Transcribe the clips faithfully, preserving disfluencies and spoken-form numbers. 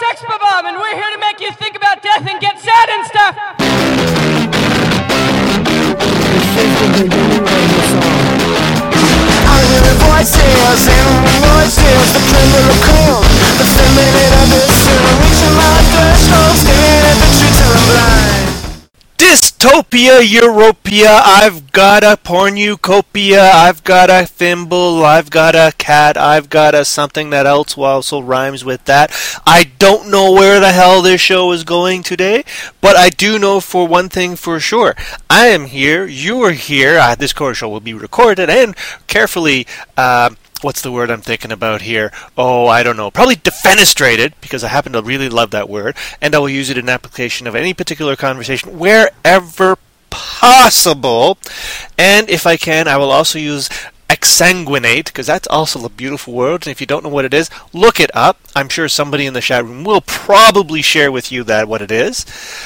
Sex Bomb, and we're here to make you think about death and get sad and stuff. I'm hearing voices, animal voices, the tremor of cold, the feminine ambition, reaching my threshold, staring at the truth till I'm blind. Dystopia Europea, I've got a pornucopia, I've got a thimble, I've got a cat, I've got a something that else also rhymes with that. I don't know where the hell this show is going today, but I do know for one thing for sure. I am here, you are here, uh, this core show will be recorded and carefully, uh, what's the word I'm thinking about here? Oh, I don't know. Probably defenestrated, because I happen to really love that word, and I will use it in application of any particular conversation wherever possible. And if I can, I will also use exsanguinate, because that's also a beautiful word, and if you don't know what it is, look it up. I'm sure somebody in the chat room will probably share with you that what it is.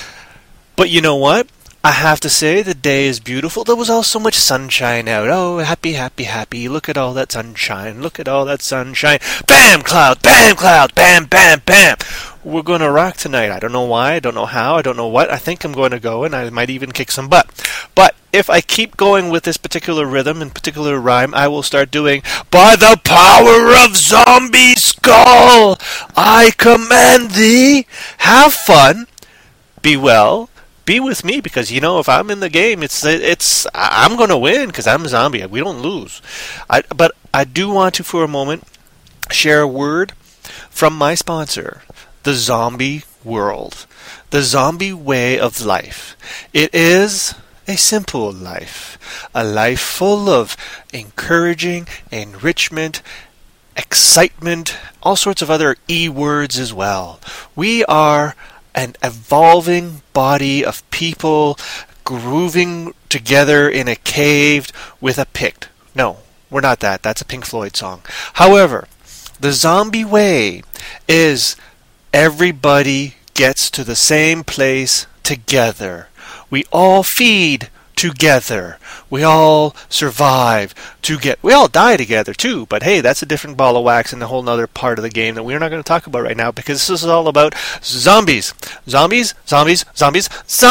But you know what? I have to say, the day is beautiful. There was all so much sunshine out. Oh, happy, happy, happy. Look at all that sunshine. Look at all that sunshine. Bam, cloud, bam, cloud, bam, bam, bam. We're going to rock tonight. I don't know why. I don't know how. I don't know what. I think I'm going to go, and I might even kick some butt. But if I keep going with this particular rhythm and particular rhyme, I will start doing, by the power of Zombie Skull, I command thee. Have fun. Be well. Be with me, because you know if I'm in the game, it's it's I'm gonna win because I'm a zombie. We don't lose. I, but I do want to for a moment share a word from my sponsor, the Zombie World, the zombie way of life. It is a simple life, a life full of encouraging, enrichment, excitement, all sorts of other E words as well. We are an evolving body of people grooving together in a cave with a pick. No, we're not that. That's a Pink Floyd song. However, the zombie way is everybody gets to the same place together. We all feed together. We all survive together. We all die together too, but hey, that's a different ball of wax and a whole nother part of the game that we're not going to talk about right now, because this is all about zombies. Zombies, zombies, zombies,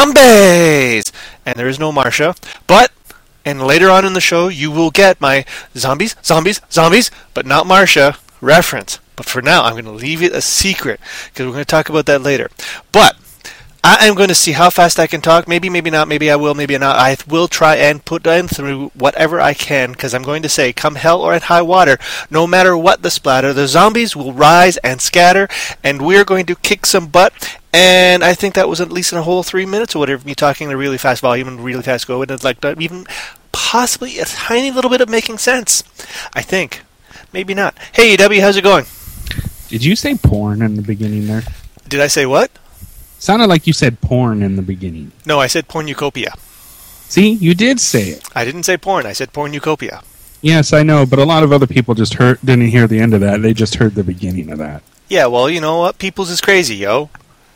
zombies! And there is no Marsha, but, and later on in the show, you will get my zombies, zombies, zombies, but not Marsha reference. But for now, I'm going to leave it a secret, because we're going to talk about that later. But I am going to see how fast I can talk. Maybe, maybe not. Maybe I will, maybe not. I will try and put them through whatever I can, because I'm going to say, come hell or at high water, no matter what the splatter, the zombies will rise and scatter, and we're going to kick some butt. And I think that was at least in a whole three minutes or whatever, me talking in a really fast volume and really fast go, and it's like even possibly a tiny little bit of making sense. I think. Maybe not. Hey, W, how's it going? Did you say porn in the beginning there? Did I say what? Sounded like you said porn in the beginning. No, I said pornucopia. See, you did say it. I didn't say porn. I said pornucopia. Yes, I know, but a lot of other people just heard, didn't hear the end of that. They just heard the beginning of that. Yeah, well, you know what? People's is crazy, yo.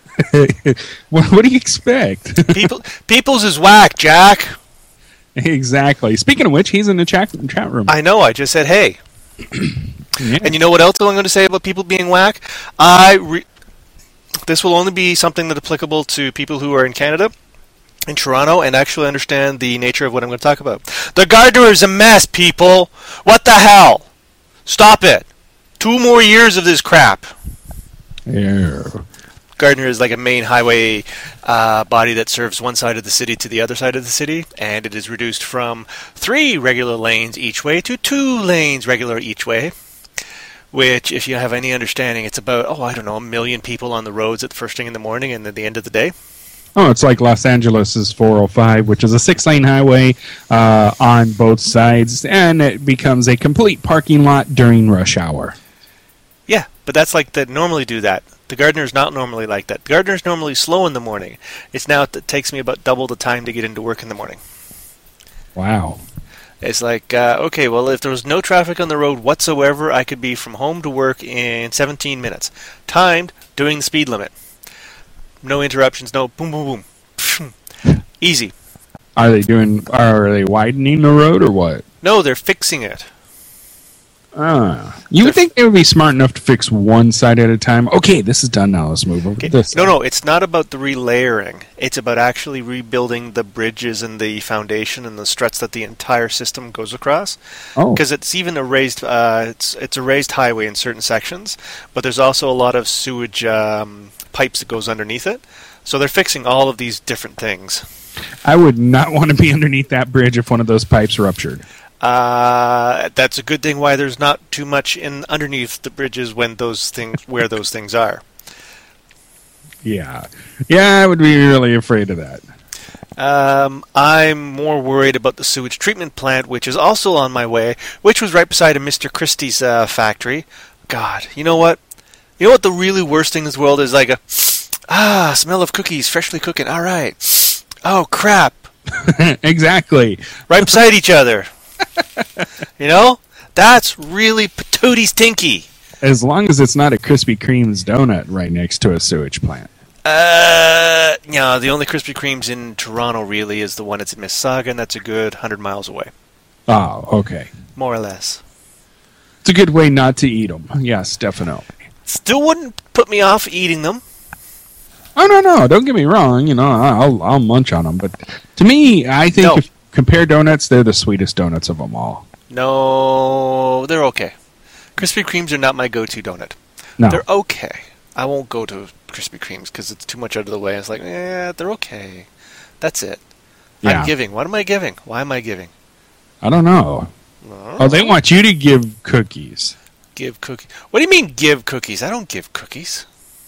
what, what do you expect? People, People's is whack, Jack. Exactly. Speaking of which, he's in the chat, chat room. I know. I just said, hey. Yeah. And you know what else I'm going to say about people being whack? I... Re- This will only be something that's applicable to people who are in Canada, in Toronto, and actually understand the nature of what I'm going to talk about. The Gardner is a mess, people! What the hell? Stop it! Two more years of this crap. Yeah. Gardner is like a main highway uh, body that serves one side of the city to the other side of the city, and it is reduced from three regular lanes each way to two lanes regular each way. Which, if you have any understanding, it's about, oh, I don't know, a million people on the roads at the first thing in the morning and at the end of the day. Oh, it's like Los Angeles' four oh five, which is a six-lane highway uh, on both sides, and it becomes a complete parking lot during rush hour. Yeah, but that's like they normally do that. The Gardner's not normally like that. The Gardner's normally slow in the morning. It's now, it takes me about double the time to get into work in the morning. Wow. It's like, uh, okay, well, if there was no traffic on the road whatsoever, I could be from home to work in seventeen minutes. Timed, doing the speed limit. No interruptions, no boom, boom, boom. Easy. Are they doing, are they widening the road or what? No, they're fixing it. Uh, you would think they would be smart enough to fix one side at a time. Okay, this is done now. Let's move over Okay. to this No, side. no, it's not about the relayering. It's about actually rebuilding the bridges and the foundation and the struts that the entire system goes across. Oh, Because it's even a raised, uh, it's it's a raised highway in certain sections, but there's also a lot of sewage um, pipes that goes underneath it. So they're fixing all of these different things. I would not want to be underneath that bridge if one of those pipes ruptured. Uh, that's a good thing why there's not too much in underneath the bridges when those things where those things are. Yeah. Yeah, I would be really afraid of that. Um, I'm more worried about the sewage treatment plant, which is also on my way, which was right beside a Mister Christie's uh, factory. God, you know what? You know what the really worst thing in this world is? Like a ah smell of cookies freshly cooking. All right. Oh crap! Exactly. Right beside each other. You know, that's really patootie stinky. As long as it's not a Krispy Kreme's donut right next to a sewage plant. Uh, no, the only Krispy Kreme's in Toronto really is the one that's in Mississauga, and that's a good hundred miles away, Oh, okay. more or less. It's a good way not to eat them. Yes, definitely. Still wouldn't put me off eating them. Oh, no, no. Don't get me wrong. You know, I'll, I'll munch on them. But to me, I think No. if you compare donuts, they're the sweetest donuts of them all. No, they're okay. Krispy Kremes are not my go-to donut. No. They're okay. I won't go to Krispy Kremes because it's too much out of the way. It's like, eh, they're okay. That's it. Yeah. I'm giving. What am I giving? Why am I giving? I don't know. Oh, they want you to give cookies. Give cookies. What do you mean give cookies? I don't give cookies.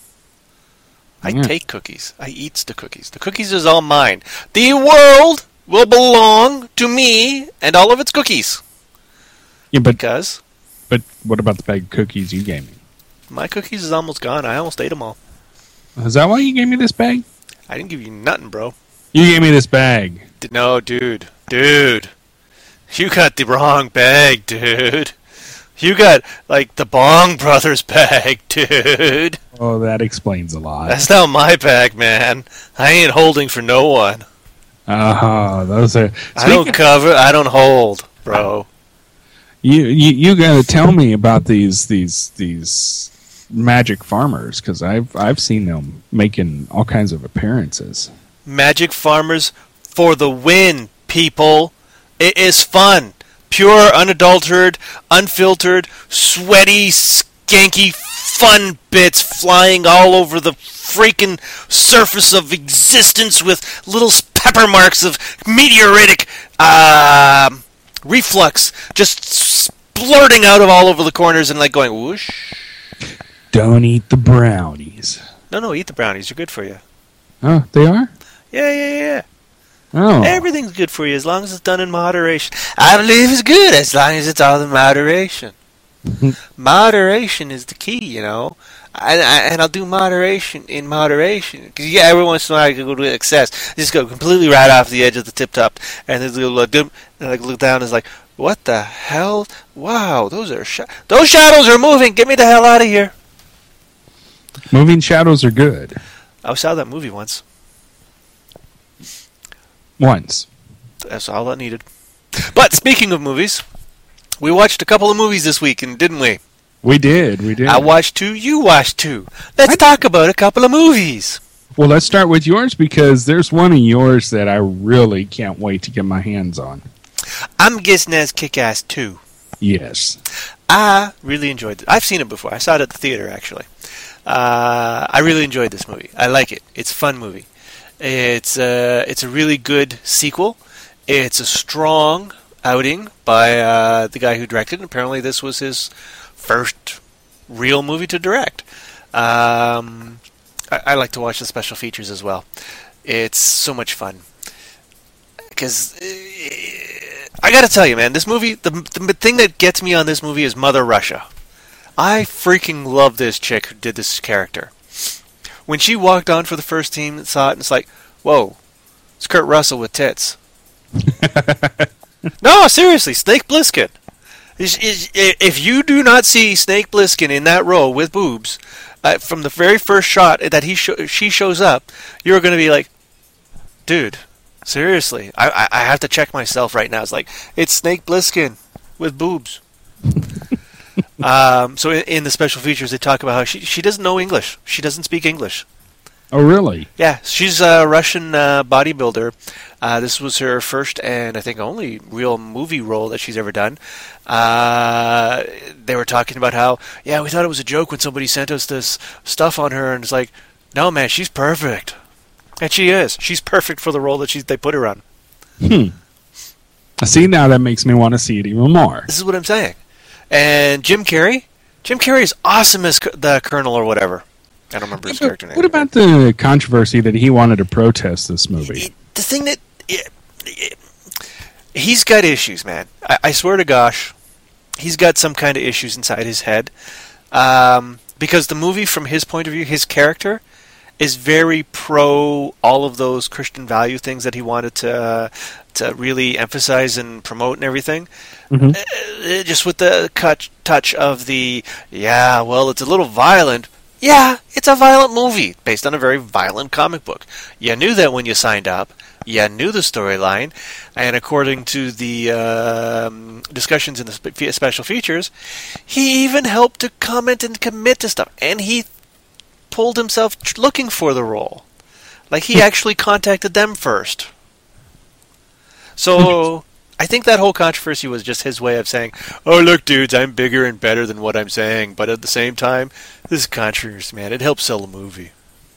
I Yeah. take cookies. I eats the cookies. The cookies is all mine. The world will belong to me and all of its cookies. Yeah, but Because but what about the bag of cookies you gave me? my cookies is almost gone. I almost ate them all. Is that why you gave me this bag? I didn't give you nothing, bro. You gave me this bag. D- No, dude. Dude. You got the wrong bag, dude. You got, like, the Bong Brothers bag, dude. Oh, that explains a lot. That's not my bag, man. I ain't holding for no one. Ah, those are. I don't Speaking- cover, I don't hold, bro. You you you gotta tell me about these these these magic farmers because I've I've seen them making all kinds of appearances. Magic Farmers for the win, people. It is fun. Pure, unadulterated, unfiltered, sweaty, skanky, fun bits flying all over the freaking surface of existence with little pepper marks of meteoritic uh, reflux just splurting out of all over the corners and like going whoosh. Don't eat the brownies. No, no, eat the brownies. They're good for you. Oh, they are. Yeah, yeah, yeah. Oh, Everything's good for you as long as it's done in moderation. I believe it's good as long as it's all in moderation. Moderation is the key, you know. And, and I'll do moderation in moderation. Because, yeah, every once in a while I can go to excess. Just go completely right off the edge of the tip top. And then look, and like look down and it's like, what the hell? Wow, those are sh- those shadows are moving. Get me the hell out of here. moving shadows are good. I saw that movie once. Once. That's all I needed. But speaking of movies, we watched a couple of movies this week, and didn't we? We did. We did. I watched two, you watched two. Let's talk about a couple of movies. well, let's start with yours because there's one of yours that I really can't wait to get my hands on. I'm guessing that's Kick-Ass two. Yes. I really enjoyed it. I've seen it before. I saw it at the theater, actually. Uh, I really enjoyed this movie. I like it. It's a fun movie. It's uh, it's a really good sequel. It's a strong outing by uh, the guy who directed it. Apparently, this was his first real movie to direct. Um, I, I like to watch the special features as well. It's so much fun. Because uh, I got to tell you, man, this movie, the, the thing that gets me on this movie is Mother Russia. I freaking love this chick who did this character. When she walked on for the first team and saw it, and it's like, whoa, it's Kurt Russell with tits. No, seriously, Snake Plissken. Is, is, if you do not see Snake Plissken in that role with boobs, uh, from the very first shot that he sh- she shows up, you're going to be like, dude, seriously, I, I, I have to check myself right now. It's like, it's Snake Plissken with boobs. um, so in, in the special features, they talk about how she she doesn't know English. She doesn't speak English. Oh, really? Yeah, she's a Russian uh, bodybuilder. Uh, this was her first and I think only real movie role that she's ever done. Uh, they were talking about how, yeah, we thought it was a joke when somebody sent us this stuff on her, and it's like, no, man, she's perfect. And she is. She's perfect for the role that she they put her on. Hmm. See, now that makes me want to see it even more. This is what I'm saying. And Jim Carrey? Jim Carrey is awesome as c- the Colonel or whatever. I don't remember his But character name. what about the controversy that he wanted to protest this movie? It- the thing that... It, it, he's got issues, man. I, I swear to gosh, he's got some kind of issues inside his head. Um, because the movie, from his point of view, his character is very pro all of those Christian value things that he wanted to uh, to really emphasize and promote and everything. Mhm. Uh, just with the cut, touch of the, yeah, well, it's a little violent. Yeah, it's a violent movie based on a very violent comic book. You knew that when you signed up. You knew the storyline. And according to the um, discussions in the spe- special features, he even helped to comment and commit to stuff. And he pulled himself tr- looking for the role. Like, he actually contacted them first. So, I think that whole controversy was just his way of saying, oh, look, dudes, I'm bigger and better than what I'm saying. But at the same time, this is controversy, man. It helps sell a movie.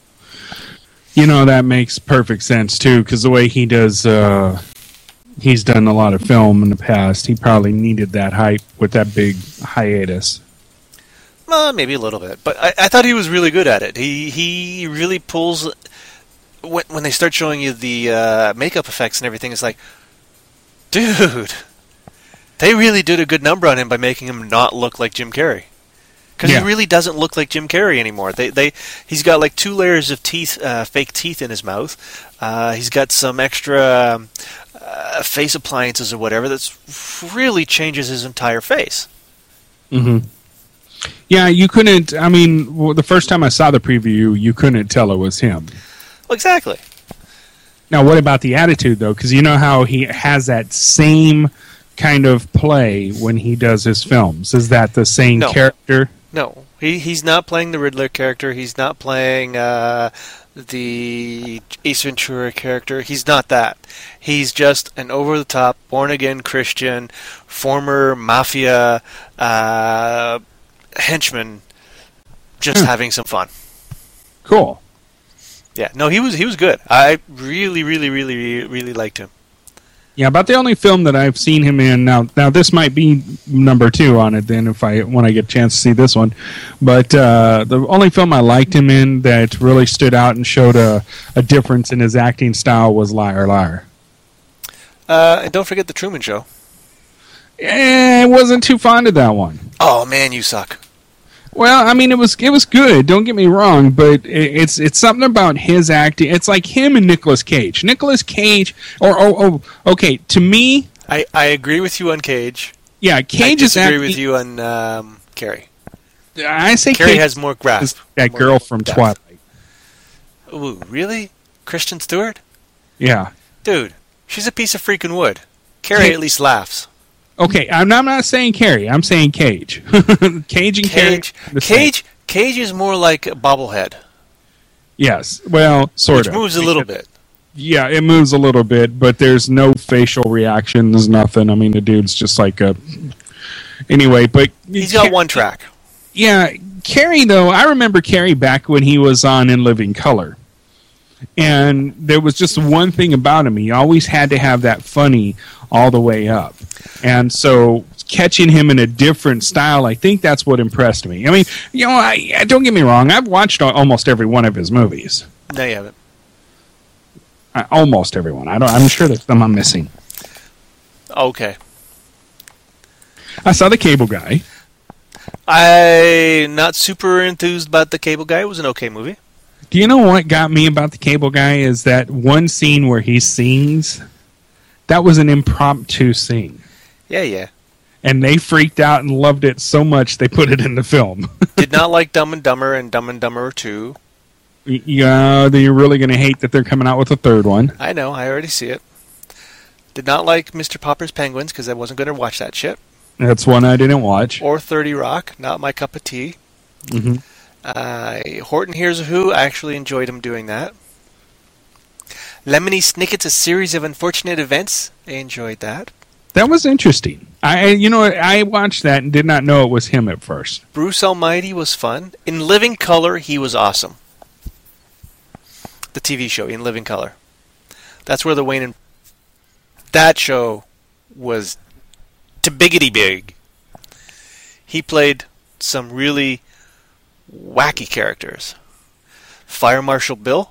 You know, that makes perfect sense, too, because the way he does, uh, he's done a lot of film in the past. He probably needed that hype with that big hiatus. Well, maybe a little bit. But I, I thought he was really good at it. He he really pulls... When, when they start showing you the uh, makeup effects and everything, it's like, dude, they really did a good number on him by making him not look like Jim Carrey. Because Yeah. he really doesn't look like Jim Carrey anymore. They, they, he's got like two layers of teeth, uh, fake teeth in his mouth. Uh, he's got some extra um, uh, face appliances or whatever that's really changes his entire face. Mm-hmm. Yeah, you couldn't, I mean, well, the first time I saw the preview, you couldn't tell it was him. Well, exactly. Now, what about the attitude, though? Because you know how he has that same kind of play when he does his films. Is that the same No. character? No, he he's not playing the Riddler character. He's not playing uh, the Ace Ventura character. He's not that. He's just an over-the-top, born-again Christian, former mafia uh, henchman, just Hmm. having some fun. Cool. Yeah, no, he was he was good. I really, really, really, really liked him. Yeah, about the only film that I've seen him in now. Now this might be number two on it. Then, if I when I get a chance to see this one, but uh, the only film I liked him in that really stood out and showed a, a difference in his acting style was Liar Liar. Uh, and don't forget the Truman Show. Eh, I wasn't too fond of that one. Oh man, you suck. Well, I mean, it was it was good. Don't get me wrong, but it, it's it's something about his acting. It's like him and Nicolas Cage. Nicolas Cage, or oh, oh okay, to me, I, I agree with you on Cage. yeah, I Cage is disagree acting. with you on um, Carrie. I say Carrie Cage has more grasp. is that more girl from depth. Twilight. Ooh, really? Kristen Stewart? Yeah. Dude, she's a piece of freaking wood. Carrie Ca- at least laughs. Okay, I'm not, I'm not saying Carrie. I'm saying Cage. Cage and Cage, Carrie. the same. Cage, Cage is more like a bobblehead, Yes. Well, sort which of. moves a little bit. Yeah, it moves a little bit, but there's no facial reactions, nothing. I mean, the dude's just like a. Anyway, but He's got one track. Yeah, Carrie, though, I remember Carrie back when he was on In Living Color. And there was just one thing about him. He always had to have that funny all the way up. And so catching him in a different style, I think that's what impressed me. I mean, you know, I, I- don't get me wrong. I've watched al- almost every one of his movies. No, you haven't. Uh, almost every one. I don't, I'm sure there's some I'm missing. Okay. I saw The Cable Guy. I'm not super enthused about The Cable Guy. It was an okay movie. Do you know what got me about The Cable Guy is that one scene where he sings. That was an impromptu scene. Yeah, yeah. And they freaked out and loved it so much they put it in the film. Did not like Dumb and Dumber and Dumb and Dumber two. Y- yeah, then you're really going to hate that they're coming out with a third one. I know, I already see it. Did not like Mister Popper's Penguins because I wasn't going to watch that shit. That's one I didn't watch. Or thirty Rock, not my cup of tea. Mm-hmm. Uh, Horton Hears a Who, I actually enjoyed him doing that. Lemony Snicket's A Series of Unfortunate Events, I enjoyed that. That was interesting. I, you know, I watched that and did not know it was him at first. Bruce Almighty was fun. In Living Color, he was awesome. The T V show, In Living Color. That's where the Wayne and... That show was to biggity big. He played some really wacky characters. Fire Marshal Bill?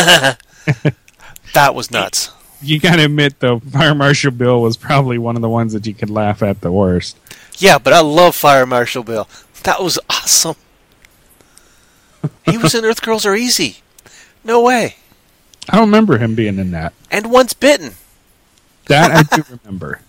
That was nuts. You gotta admit, though, Fire Marshal Bill was probably one of the ones that you could laugh at the worst. Yeah, but I love Fire Marshal Bill. That was awesome. He was in Earth Girls Are Easy. No way. I don't remember him being in that. And Once Bitten. That I do remember.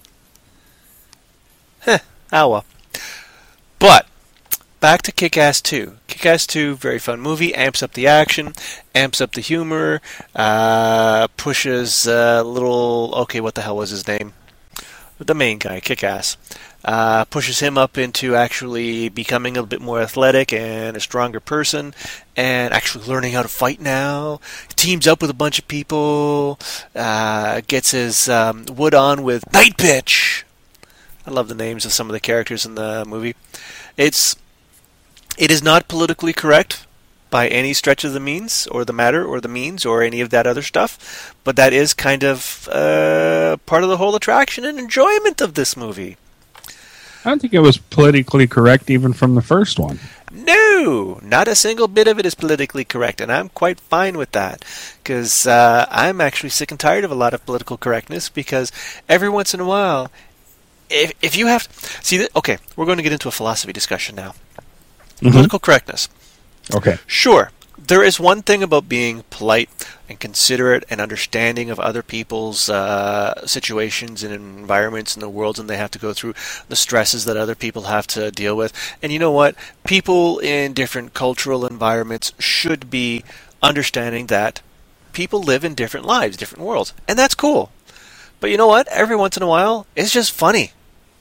Heh, oh well. But, back to Kick-Ass two. Kick-Ass two, very fun movie, amps up the action, amps up the humor, uh, pushes a little... Okay, what the hell was his name? The main guy, Kick-Ass. Uh, pushes him up into actually becoming a bit more athletic and a stronger person, and actually learning how to fight now. Teams up with a bunch of people, uh, gets his um, wood on with Night Pitch. I love the names of some of the characters in the movie. It's it is not politically correct by any stretch of the means, or the matter, or the means, or any of that other stuff, but that is kind of uh, part of the whole attraction and enjoyment of this movie. I don't think it was politically correct even from the first one. No, not a single bit of it is politically correct, and I'm quite fine with that, because uh, I'm actually sick and tired of a lot of political correctness, because every once in a while, if if you have... See, th- okay, we're going to get into a philosophy discussion now. Mm-hmm. Political correctness. Okay. Sure, there is one thing about being polite and considerate and understanding of other people's uh, situations and environments and the worlds and they have to go through, the stresses that other people have to deal with. And you know what? People in different cultural environments should be understanding that people live in different lives, different worlds. And that's cool. But you know what? Every once in a while, it's just funny.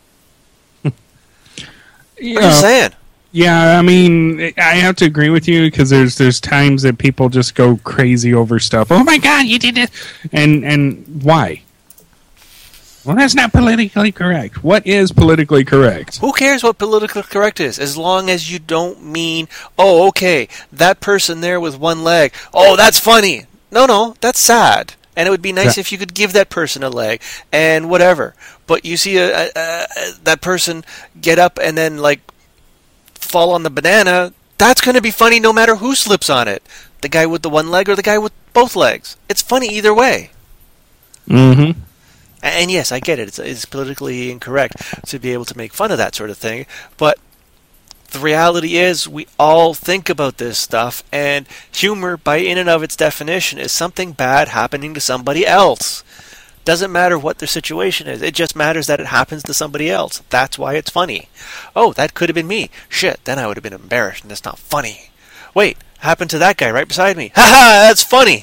Yeah. I'm just saying. Yeah, I mean, I have to agree with you because there's there's times that people just go crazy over stuff. Oh my God, you did it! And and why? Well, that's not politically correct. What is politically correct? Who cares what politically correct is, as long as you don't mean, oh, okay, that person there with one leg, oh, that's funny. No, no, that's sad. And it would be nice yeah. if you could give that person a leg and whatever. But you see a, a, a, that person get up and then, like, fall on the banana, that's going to be funny no matter who slips on it. The guy with the one leg or the guy with both legs. It's funny either way. Mm-hmm. And yes, I get it. It's, it's politically incorrect to be able to make fun of that sort of thing. But the reality is we all think about this stuff, and humor, by in and of its definition, is something bad happening to somebody else. Doesn't matter what their situation is. It just matters that it happens to somebody else. That's why it's funny. Oh, that could have been me. Shit, then I would have been embarrassed, and that's not funny. Wait, happened to that guy right beside me. Ha ha, that's funny.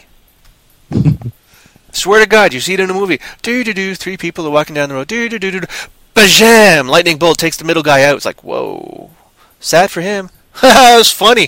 Swear to God, you see it in a movie. Do-do-do, three people are walking down the road. Do-do-do-do. Bajam! Lightning bolt takes the middle guy out. It's like, whoa. Sad for him. Ha ha, it's funny.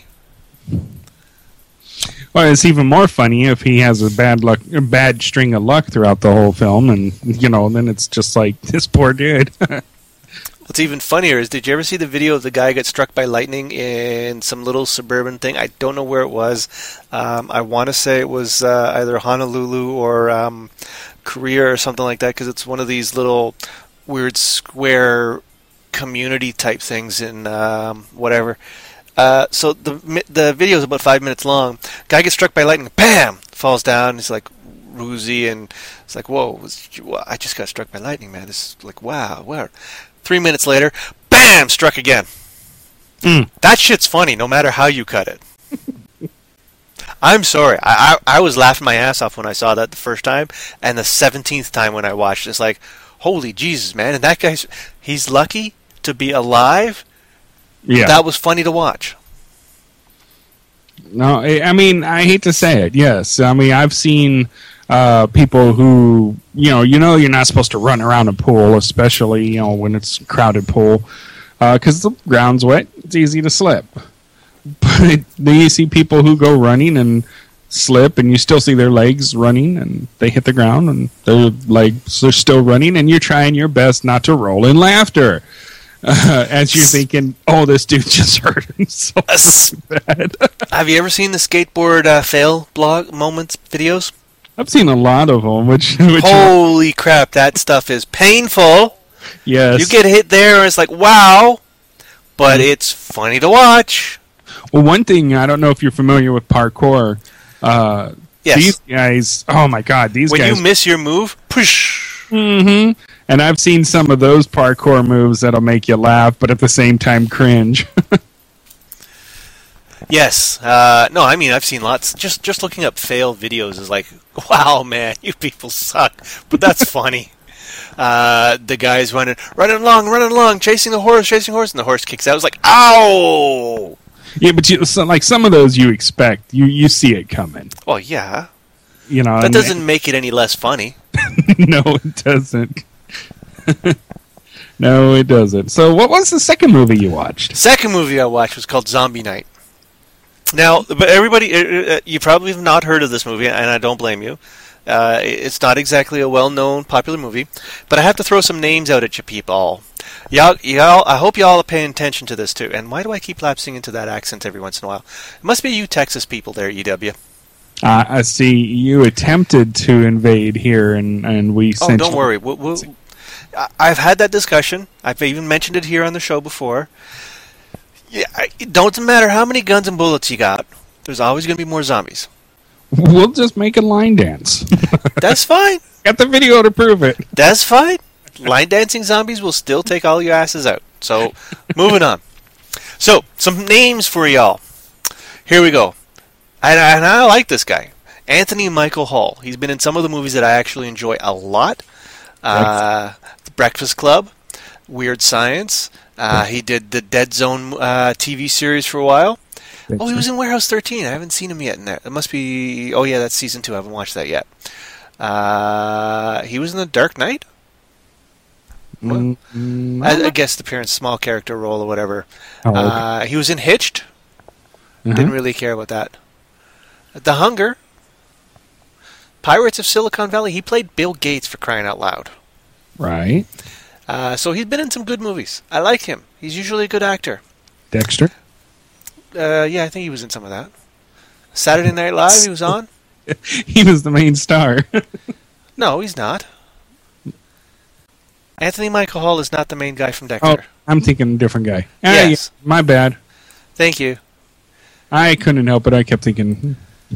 Well, it's even more funny if he has a bad luck, a bad string of luck throughout the whole film, and you know, then it's just like this poor dude. What's even funnier is, did you ever see the video of the guy get struck by lightning in some little suburban thing? I don't know where it was. Um, I want to say it was uh, either Honolulu or um, Korea or something like that, because it's one of these little weird square community type things in um, whatever. Uh, so the the video is about five minutes long. Guy gets struck by lightning, bam, falls down. He's like woozy, and it's like, whoa, I just got struck by lightning, man. This is like, wow, where? Three minutes later, bam, struck again. Mm. That shit's funny, no matter how you cut it. I'm sorry, I, I I was laughing my ass off when I saw that the first time, and the seventeenth time when I watched it, it's like, holy Jesus, man! And that guy's he's lucky to be alive. Yeah, that was funny to watch. No, I I mean, I hate to say it. Yes, I mean, I've seen uh, people who, you know, you know, you're not supposed to run around a pool, especially you know when it's a crowded pool, because the ground's wet. It's easy to slip. But then you see people who go running and slip, and you still see their legs running, and they hit the ground, and their legs are still running, and you're trying your best not to roll in laughter. Uh, as you're thinking, oh, this dude just hurt himself so bad. Have you ever seen the skateboard uh, fail blog moments videos? I've seen a lot of them. Which, which Holy crap, that stuff is painful. yes, You get hit there, and it's like, wow, but it's funny to watch. well, one thing I don't know if you're familiar with parkour. Uh, Yes. These guys, oh my god, these When guys. you miss your move, push. hmm And I've seen some of those parkour moves that'll make you laugh, but at the same time cringe. Yes. Uh, no, I mean, I've seen lots. Just just looking up fail videos is like, wow, man, you people suck. But that's funny. Uh, the guy's running, running along, running along, chasing the horse, chasing the horse, and the horse kicks out. It's like, ow! Yeah, but you, so, like some of those you expect, you you see it coming. Well, yeah. You know, That and- doesn't make it any less funny. no, it doesn't. No, it doesn't. So, what was the second movie you watched? Second movie I watched was called Zombie Night. Now, but everybody, uh, uh, you probably have not heard of this movie, and I don't blame you. Uh, it's not exactly a well-known, popular movie, but I have to throw some names out at you people. Y'all, y'all, I hope y'all are paying attention to this too. And why do I keep lapsing into that accent every once in a while? It must be you Texas people there, E W. Uh, I see you attempted to invade here, and, and we Oh, sent don't you- worry. We'll, we'll, I- I've had that discussion. I've even mentioned it here on the show before. Yeah, I- it don't matter how many guns and bullets you got. There's always going to be more zombies. We'll just make a line dance. That's fine. Got the video to prove it. That's fine. Line dancing zombies will still take all your asses out. So, moving on. So, some names for y'all. Here we go. And I, and I like this guy. Anthony Michael Hall. He's been in some of the movies that I actually enjoy a lot. Uh, The Breakfast Club, Weird Science. Uh, he did the Dead Zone uh, T V series for a while. Oh, he was in Warehouse thirteen. I haven't seen him yet in there. It must be... Oh, yeah, that's season two. I haven't watched that yet. Uh, he was in The Dark Knight? Mm, mm, I, I guess the appearance, small character role or whatever. Oh, okay. Uh, he was in Hitched. Uh-huh. Didn't really care about that. The Hunger. Pirates of Silicon Valley. He played Bill Gates, for crying out loud. Right. Uh, so he's been in some good movies. I like him. He's usually a good actor. Dexter. Uh, yeah, I think he was in some of that. Saturday Night Live, he was on. He was the main star. No, he's not. Anthony Michael Hall is not the main guy from Oh, Dexter. I'm thinking a different guy. Ah, Yes. yeah, my bad. Thank you. I couldn't help it. I kept thinking,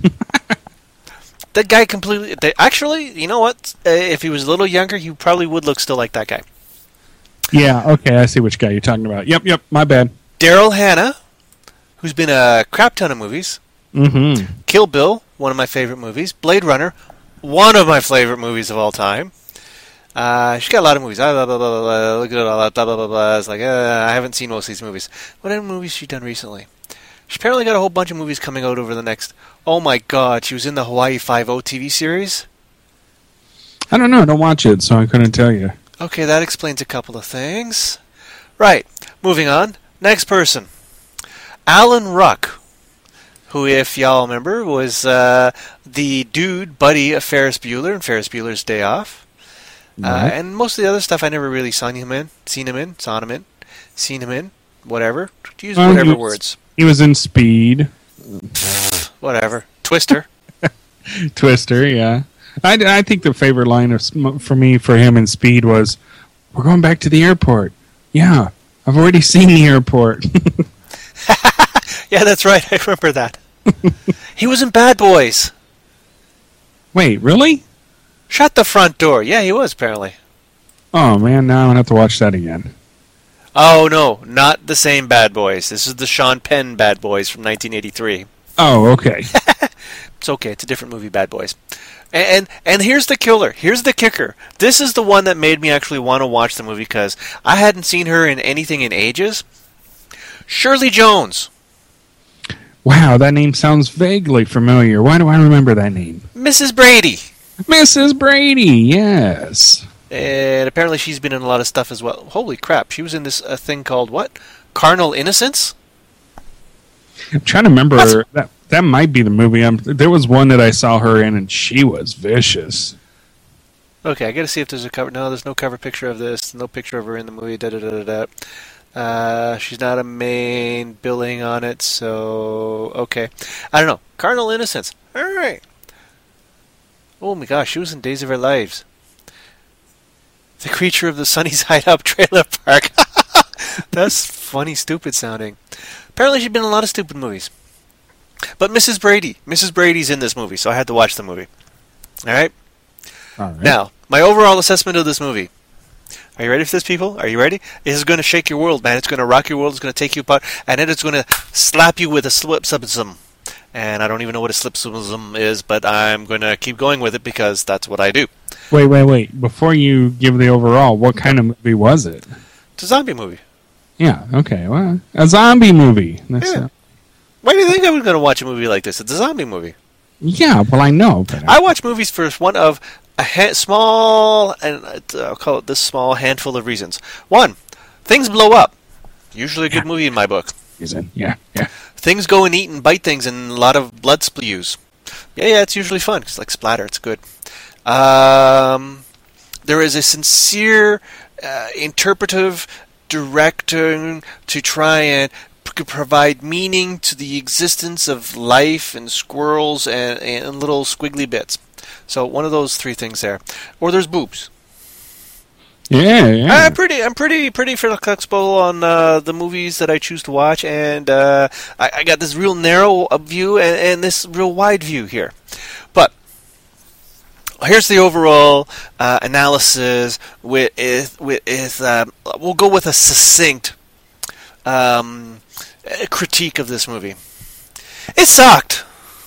That guy completely... They, actually, you know what? Uh, if he was a little younger, he probably would look still like that guy. yeah, okay, I see which guy you're talking about. Yep, yep, my bad. Daryl Hannah, who's been a crap ton of movies. Mm-hmm. Kill Bill, one of my favorite movies. Blade Runner, one of my favorite movies of all time. Uh, she's got a lot of movies. Ah, blah, blah, blah, blah, blah, look at all that, blah, blah, blah, blah. It's like, uh, I haven't seen most of these movies. What other movies has she done recently? She's apparently got a whole bunch of movies coming out over the next... Oh my god, she was in the Hawaii Five-O T V series? I don't know. I don't watch it, so I couldn't tell you. Okay, that explains a couple of things. Right, moving on. Next person. Alan Ruck, who, if y'all remember, was uh, the dude, buddy of Ferris Bueller in Ferris Bueller's Day Off. Uh, Right. and most of the other stuff I never really saw him in, seen him in, saw him in, seen him in, whatever. Use Well, he whatever was- words. He was in Speed. Whatever. Twister. Twister, yeah. I, I think the favorite line of sm- for me for him in Speed was, "We're going back to the airport." Yeah, I've already seen the airport. Yeah, that's right. I remember that. He was in Bad Boys. Wait, really? Shut the front door. Yeah, he was, apparently. Oh man, now I'm gonna have to watch that again. Oh, no. Not the same Bad Boys. This is the Sean Penn Bad Boys from nineteen eighty-three. Oh, okay. It's okay. It's a different movie, Bad Boys. And, and and here's the killer. Here's the kicker. This is the one that made me actually want to watch the movie because I hadn't seen her in anything in ages. Shirley Jones. Wow, that name sounds vaguely familiar. Why do I remember that name? Missus Brady. Missus Brady, yes. And apparently she's been in a lot of stuff as well. Holy crap, she was in this uh, thing called what? Carnal Innocence? I'm trying to remember. That's- That that might be the movie. I'm, there was one that I saw her in, and she was vicious. Okay, I gotta see if there's a cover. No, there's no cover picture of this. No picture of her in the movie. Da da da da da. Uh, she's not a main billing on it, so okay. I don't know. Carnal Innocence. All right. Oh my gosh, she was in Days of Our Lives. The creature of the Sunny Side Up Trailer Park. That's funny, stupid sounding. Apparently, she's been in a lot of stupid movies. But Missus Brady, Missus Brady's in this movie, so I had to watch the movie. All right. All right. Now, my overall assessment of this movie. Are you ready for this, people? Are you ready? This is going to shake your world, man. It's going to rock your world. It's going to take you apart, and then it's going to slap you with a slipsism. And I don't even know what a slipsism is, but I'm going to keep going with it because that's what I do. Wait, wait, wait. Before you give the overall, what kind of movie was it? It's a zombie movie. Yeah, okay. Well, a zombie movie. That's Yeah. uh, Why do you think I was going to watch a movie like this? It's a zombie movie. yeah, well, I know. But I watch movies for one of a ha- small, and uh, I'll call it this small handful of reasons. One, things blow up. Usually a good Yeah. movie in my book. yeah, yeah. Things go and eat and bite things, and a lot of blood spews. Yeah, yeah, it's usually fun. It's like splatter. It's good. Um, there is a sincere, uh, interpretive directing to try and p- provide meaning to the existence of life and squirrels and, and little squiggly bits. So one of those three things there. Or there's boobs. Yeah, yeah. I'm pretty, I'm pretty, pretty flexible on uh, the movies that I choose to watch, and uh, I, I got this real narrow uh, view and, and this real wide view here. But here's the overall uh, analysis. With, with, with um, we'll go with a succinct um, critique of this movie. It sucked.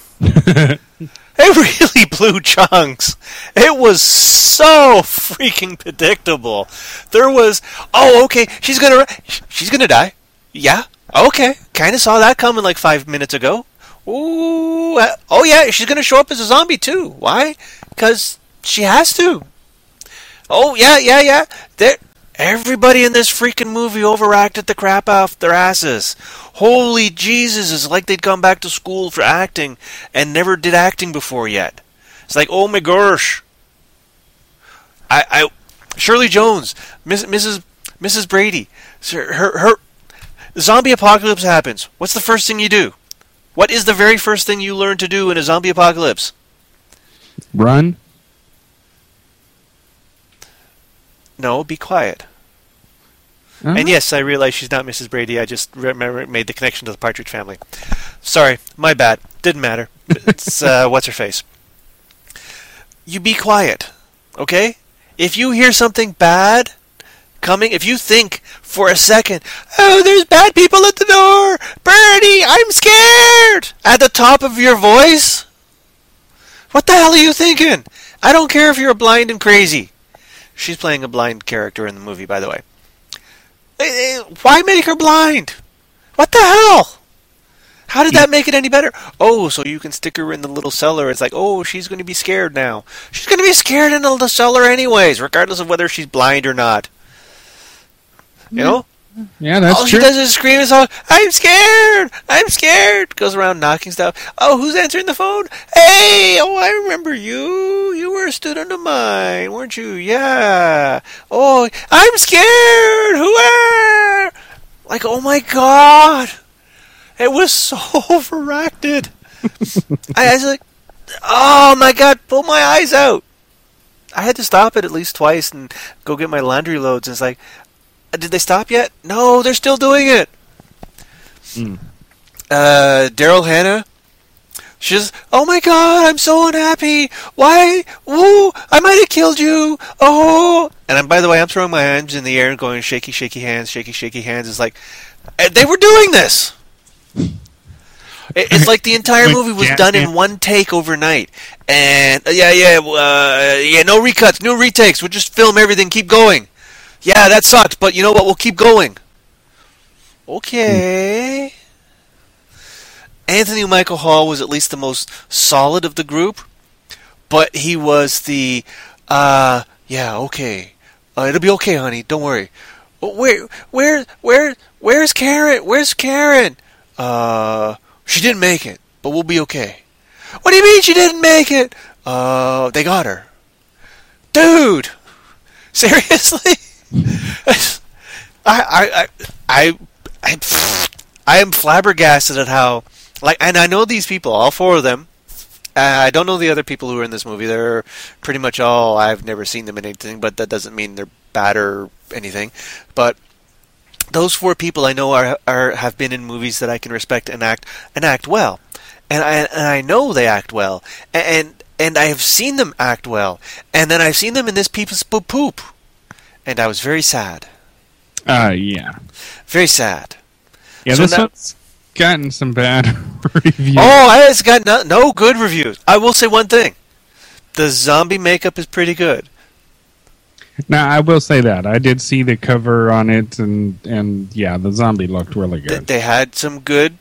It really blew chunks. It was so freaking predictable. There was, oh, okay, she's gonna, she's gonna die. Yeah, okay, kind of saw that coming like five minutes ago. Ooh, uh, oh yeah, she's gonna show up as a zombie too. Why? Because she has to. Oh yeah, yeah, yeah. There, everybody in this freaking movie overacted the crap off their asses. Holy Jesus, it's like they'd gone back to school for acting and never did acting before yet. It's like, oh my gosh. I, I, Shirley Jones, Miss, Missus Missus Brady, her, her, her, zombie apocalypse happens. What's the first thing you do? What is the very first thing you learn to do in a zombie apocalypse? Run. No, be quiet. Uh-huh. And yes, I realize she's not Missus Brady. I just remember made the connection to the Partridge Family. Sorry, my bad. Didn't matter. It's uh, what's her face. You be quiet, okay? If you hear something bad coming, if you think for a second, oh, there's bad people at the door, Bernie, I'm scared, at the top of your voice, what the hell are you thinking? I don't care if you're blind and crazy. She's playing a blind character in the movie, by the way. Why make her blind? What the hell? How did that make it any better? Oh, so you can stick her in the little cellar. It's like, oh, she's going to be scared now. She's going to be scared in the cellar anyways, regardless of whether she's blind or not. You know? Yeah, that's All true. she does is scream and song, I'm scared! I'm scared! Goes around knocking stuff. Oh, who's answering the phone? Hey! Oh, I remember you. You were a student of mine, weren't you? Yeah. Oh, I'm scared! Who are? Like, oh my god! It was so overacted. I, I was like, oh my god, pull my eyes out. I had to stop it at least twice and go get my laundry loads, and it's like, did they stop yet? No, they're still doing it. Mm. Uh, Daryl Hannah, she's, oh my god, I'm so unhappy. Why? Ooh, I might have killed you. Oh. And I'm, by the way, I'm throwing my hands in the air and going shaky, shaky hands, shaky, shaky hands. It's like, they were doing this. It's like the entire movie was done in one take overnight. And, uh, yeah, yeah, uh, yeah, no recuts, no retakes. We'll just film everything, keep going. Yeah, that sucked, but you know what? We'll keep going. Okay. Anthony Michael Hall was at least the most solid of the group, but he was the, uh, yeah, okay, uh, it'll be okay, honey, don't worry. Where, where, where, where's Karen? Where's Karen? Uh, she didn't make it, but we'll be okay. What do you mean she didn't make it? Uh, they got her. Dude, seriously? I, I, I, I, I am flabbergasted at how, like, and I know these people, all four of them. Uh, I don't know the other people who are in this movie. They're pretty much all, I've never seen them in anything, but that doesn't mean they're bad or anything. But those four people I know are, are have been in movies that I can respect and act and act well, and I and I know they act well, and and I have seen them act well, and then I've seen them in this People's Poop Poop, and I was very sad. Uh, yeah. Very sad. Yeah, so this now, one's gotten some bad reviews. Oh, it's got no, no good reviews. I will say one thing. The zombie makeup is pretty good. Now, I will say that. I did see the cover on it, and, and yeah, the zombie looked really good. They, they had some good,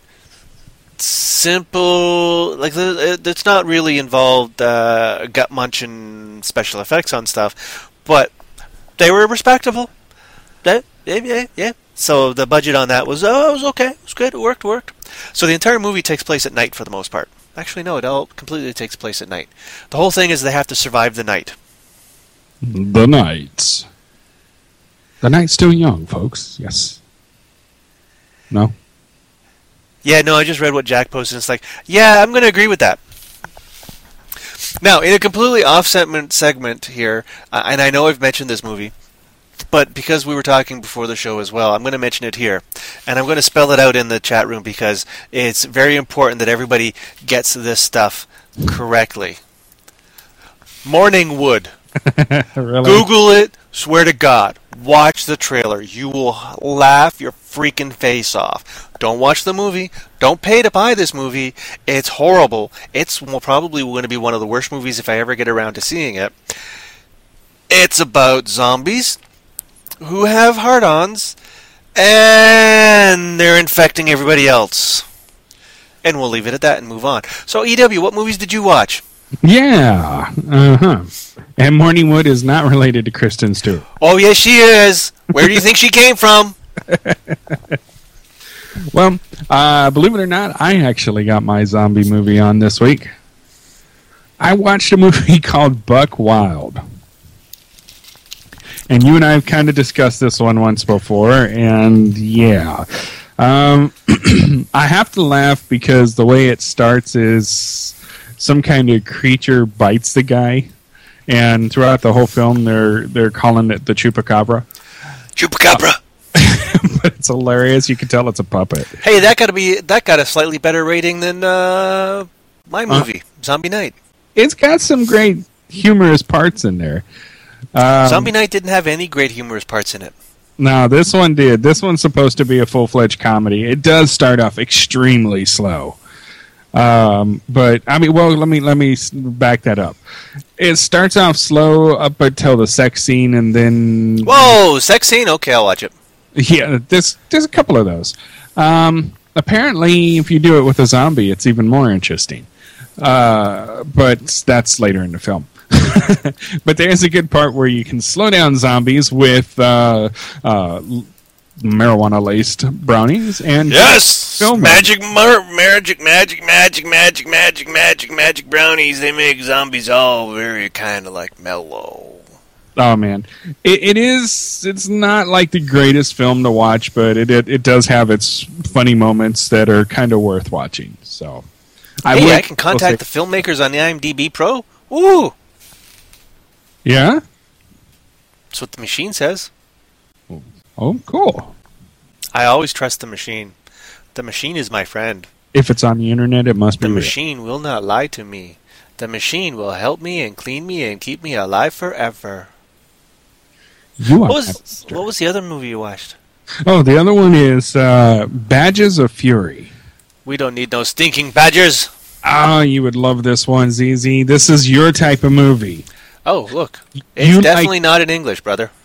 simple, like, it's not really involved uh, gut-munching special effects on stuff, but they were respectable. That, yeah, yeah, yeah. So the budget on that was, oh, it was okay. It was good. It worked, worked. So the entire movie takes place at night for the most part. Actually, no, it all completely takes place at night. The whole thing is they have to survive the night. The night. The night's still young, folks. Yes. No? Yeah, no, I just read what Jack posted, and it's like, yeah, I'm going to agree with that. Now, in a completely off segment, segment here, uh, and I know I've mentioned this movie, but because we were talking before the show as well, I'm going to mention it here. And I'm going to spell it out in the chat room because it's very important that everybody gets this stuff correctly. Morningwood. Really? Google it. Swear to God. Watch the trailer. You will laugh your freaking face off. Don't watch the movie. Don't pay to buy this movie. It's horrible. It's probably going to be one of the worst movies if I ever get around to seeing it. It's about zombies who have hard-ons, and they're infecting everybody else. And we'll leave it at that and move on. So, E W, what movies did you watch? Yeah. Uh-huh. And Morningwood is not related to Kristen Stewart. Oh, yes, she is. Where do you think she came from? Well, uh, believe it or not, I actually got my zombie movie on this week. I watched a movie called Buck Wild. And you and I have kind of discussed this one once before, and yeah. Um, I have to laugh because the way it starts is some kind of creature bites the guy, and throughout the whole film they're they're calling it the Chupacabra. Chupacabra. Uh, but it's hilarious. You can tell it's a puppet. Hey, that got to be that got a slightly better rating than uh, my movie, uh, Zombie Night. It's got some great humorous parts in there. Um, Zombie Night didn't have any great humorous parts in it. No, this one did. This one's supposed to be a full-fledged comedy. It does start off extremely slow. Um, but I mean, well, let me let me back that up. It starts off slow up until the sex scene, and then whoa, sex scene. Okay, I'll watch it. Yeah, there's there's a couple of those. Um, apparently, if you do it with a zombie, it's even more interesting. Uh, but that's later in the film. But there's a good part where you can slow down zombies with uh, uh, marijuana-laced brownies and yes, magic, mar- magic, magic, magic, magic, magic, magic, magic brownies. They make zombies all very kind of like mellow. Oh man, it, it is. It's not like the greatest film to watch, but it it, it does have its funny moments that are kind of worth watching. So, I hey, would, I can contact the filmmakers on the IMDb Pro. Ooh. Yeah? That's what the machine says. Oh, cool. I always trust the machine. The machine is my friend. If it's on the internet, it must the be The real. machine will not lie to me. The machine will help me and clean me and keep me alive forever. You what was, what was the other movie you watched? Oh, the other one is uh, Badges of Fury. We don't need no stinking badgers. Oh, you would love this one, Z Z. This is your type of movie. Oh, look. It's you definitely like, not in English, brother.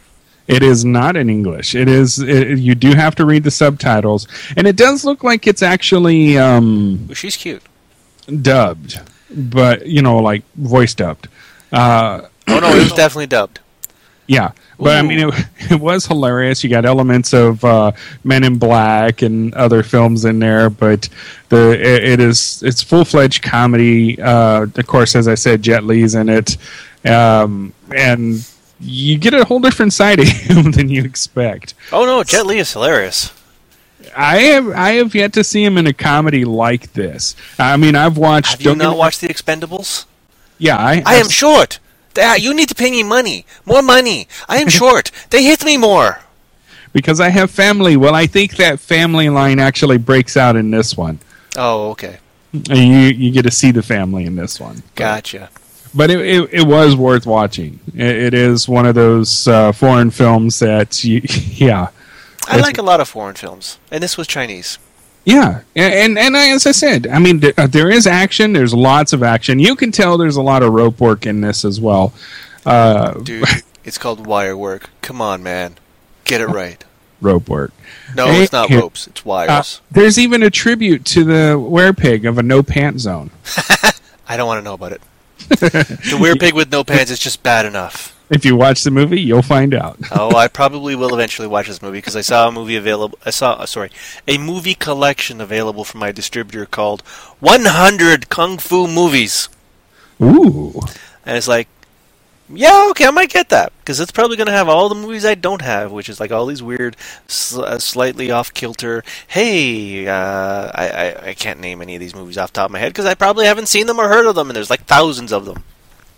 It is not in English. It is. It, you do have to read the subtitles, and it does look like it's actually um, Well, she's cute. dubbed, but you know, like voice dubbed. Uh, Oh no, it was definitely dubbed. yeah, but I Ooh. mean, it, it was hilarious. You got elements of uh, Men in Black and other films in there, but the it, it is it's full fledged comedy. Uh, of course, as I said, Jet Li's in it, um, and you get a whole different side of him than you expect. Oh no, Jet Li is hilarious. I have I have yet to see him in a comedy like this. I mean, I've watched. Have you don't get not me- watched The Expendables? Yeah, I. I am short. Dad, you need to pay me money. More money. I am short. They hit me more. because I have family. Well, I think that family line actually breaks out in this one. Oh, okay. You you get to see the family in this one. Gotcha. But it, it, it was worth watching. It, it is one of those uh, foreign films that, you, yeah. I It's- like a lot of foreign films, and this was Chinese. Yeah, and, and and as I said, I mean, th- uh, there is action. There's lots of action. You can tell there's a lot of rope work in this as well. Uh, Dude, it's called wire work. Come on, man. Get it right. rope work. No, Hey, it's not here- ropes. It's Uh, wires. there's even a tribute to the werepig of a no pant zone. I don't want to know about it. The weird pig with no pants is just bad enough. If you watch the movie, you'll find out. Oh, I probably will eventually watch this movie because I saw a movie available. I saw, uh, sorry, a movie collection available from my distributor called one hundred Kung Fu Movies, Ooh. and it's like, yeah, okay, I might get that because it's probably going to have all the movies I don't have, which is like all these weird, sl- uh, slightly off kilter. Hey, uh, I, I I can't name any of these movies off the top of my head because I probably haven't seen them or heard of them, and there's like thousands of them.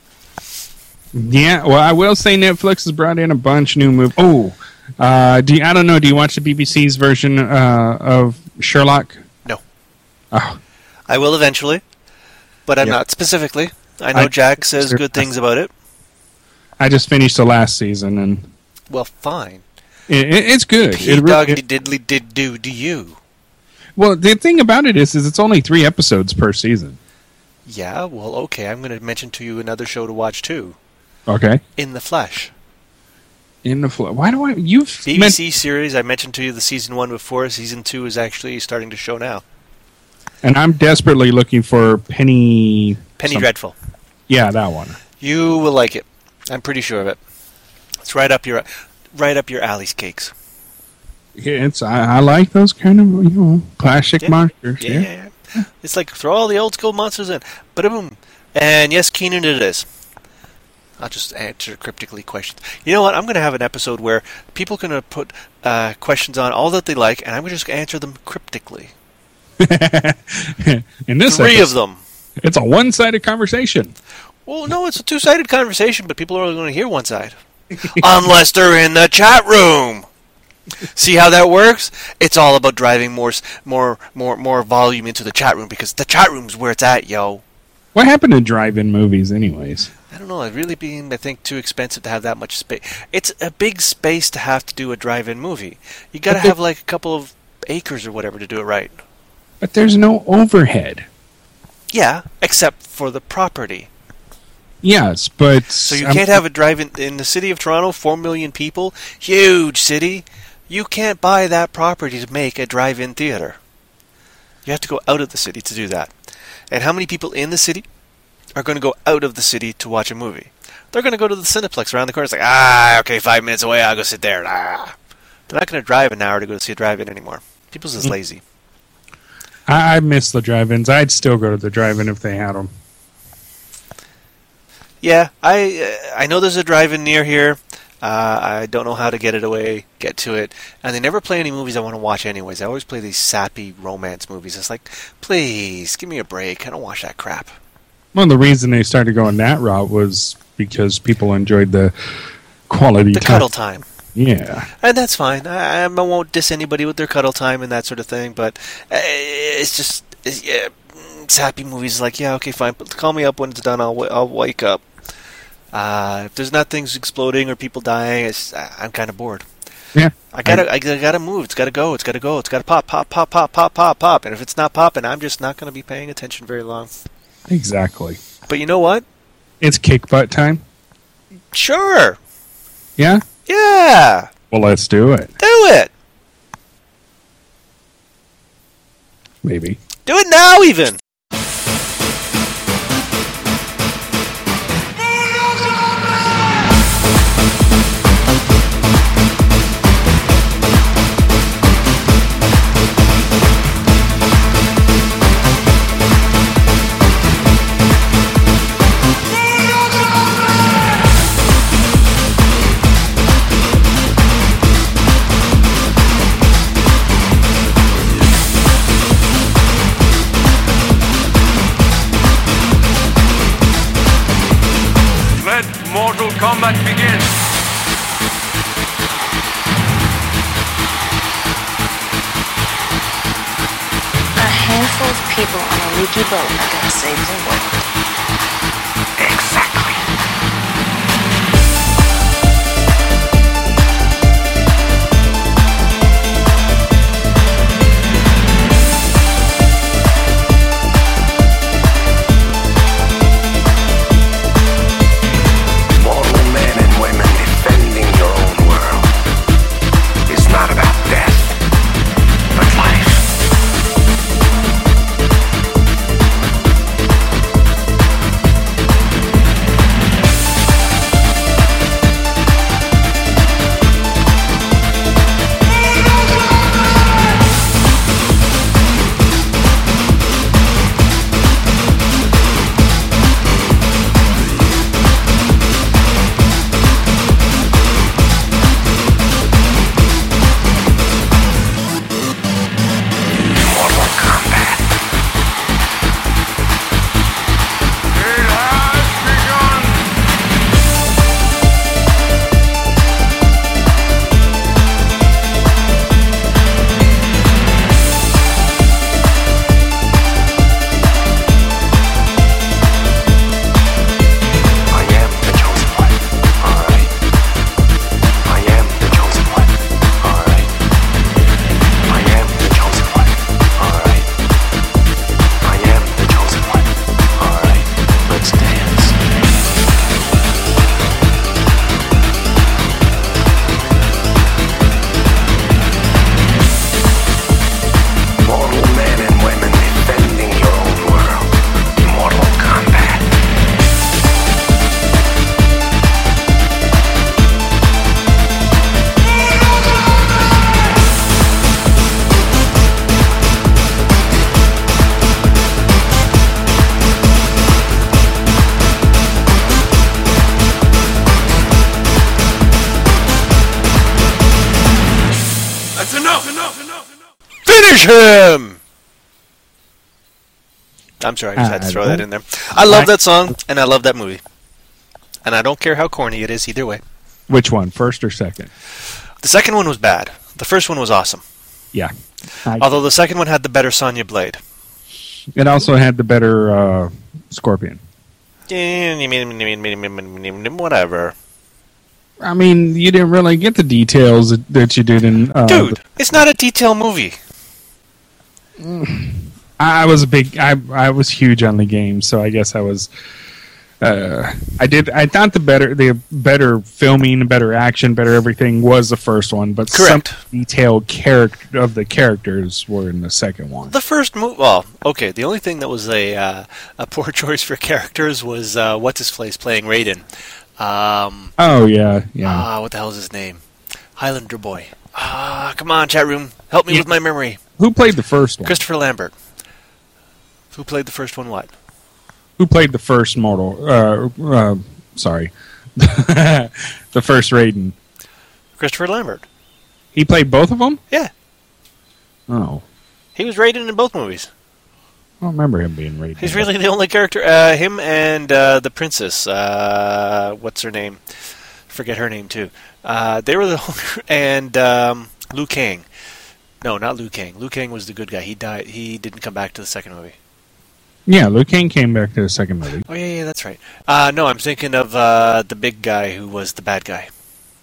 Yeah, well, I will say Netflix has brought in a bunch new movies. Oh, uh, do you, I don't know. Do you watch the B B C's version uh, of Sherlock? No. Oh, I will eventually, but I'm Yeah. not specifically. I know I- Jack says good things about it. I just finished the last season, and Well, fine. it, it, it's good. P It re- doggy it- diddly did do do you. well, the thing about it is, is it's only three episodes per season. Yeah, well, okay. I'm going to mention to you another show to watch too. Okay. In the Flesh. In the flow. Why do I? You've B B meant- C series. I mentioned to you the season one before. Season two is actually starting to show now. and I'm desperately looking for Penny. Penny some- Dreadful. Yeah, that one. You will like it. I'm pretty sure of it. It's right up your right up your alley's cakes. Yeah, it's I, I like those kind of you know classic Yeah. monsters. Yeah, yeah, yeah. It's like throw all the old school monsters in. Ba-da-boom. And yes, Keenan it is. I'll just answer cryptically questions. You know what? I'm going to have an episode where people can uh, put uh, questions on all that they like, and I'm going to just answer them cryptically. In this Three episode, of them. it's a one-sided conversation. Well, no, it's a two-sided conversation, but people are only going to hear one side. Unless they're in the chat room. See how that works? It's all about driving more, s- more, more, more volume into the chat room because the chat room's where it's at, yo. What happened to drive-in movies, anyways? I don't know. It really being, I think, too expensive to have that much space. It's a big space to have to do a drive-in movie. You got to But they- have like a couple of acres or whatever to do it right. But there's no overhead. Yeah, except for the property. Yes, but So you um, can't have a drive-in in the city of Toronto. Four million people, huge city. You can't buy that property to make a drive-in theater. You have to go out of the city to do that. And how many people in the city are going to go out of the city to watch a movie? They're going to go to the Cineplex around the corner. It's like, ah, okay, five minutes away, I'll go sit there. Ah. They're not going to drive an hour to go see a drive-in anymore. People's just lazy. I, I miss the drive-ins. I'd still go to the drive-in if they had them. Yeah, I uh, I know there's a drive-in near here. Uh, I don't know how to get it away, get to it, and they never play any movies I want to watch anyways. I always play these sappy romance movies. It's like, please give me a break. I don't watch that crap. Well, the reason they started going that route was because people enjoyed the quality The time. cuddle time, Yeah. and that's fine. I, I won't diss anybody with their cuddle time and that sort of thing, but uh, it's just it's, yeah, sappy movies. Like, yeah, okay, fine, but call me up when it's done. I'll w- I'll wake up. Uh, if there's not things exploding or people dying, it's, I'm kind of bored. Yeah. I gotta, I, gotta move. It's gotta go. It's gotta go. It's gotta pop, pop, pop, pop, pop, pop, pop. And if it's not popping, I'm just not gonna be paying attention very long. Exactly. But you know what? It's kick butt time. Sure. Yeah? Yeah. Well, let's do it. Do it. Maybe. Do it now, even. Mortal Kombat begins! A handful of people on a leaky boat are gonna save the world. Exactly. Finish him! I'm sorry, I just had to throw that in there. I love that song, and I love that movie. And I don't care how corny it is either way. Which one, first or second? The second one was bad. The first one was awesome. Yeah. I, Although the second one had the better Sonya Blade. It also had the better uh, Scorpion. Whatever. I mean, you didn't really get the details that, that you did in... Uh, Dude, it's not a detail movie. I was a big... I I was huge on the game, so I guess I was... Uh, I did. I thought the better, the better filming, better action, better everything was the first one, but Correct. some detailed character of the characters were in the second one. The first movie... Well, okay, the only thing that was a uh, a poor choice for characters was uh, what's-his-face playing Raiden. Um, oh, yeah, yeah. Ah, what the hell is his name? Highlander boy. Ah, come on, chat room. Help me Yeah. with my memory. Who played the first one? Christopher Lambert. Who played the first one what? Who played the first Mortal... Uh, uh, sorry. the first Raiden. Christopher Lambert. He played both of them? Yeah. Oh. He was Raiden in both movies. I don't remember him being Raiden. He's really the only character. Uh, him and uh, the princess. Uh, what's her name? Forget her name too. Uh, they were the only, and um, Liu Kang. No, not Liu Kang. Liu Kang was the good guy. He died. He didn't come back to the second movie. Yeah, Liu Kang came back to the second movie. Oh yeah, yeah, that's right. Uh, no, I'm thinking of uh, the big guy who was the bad guy.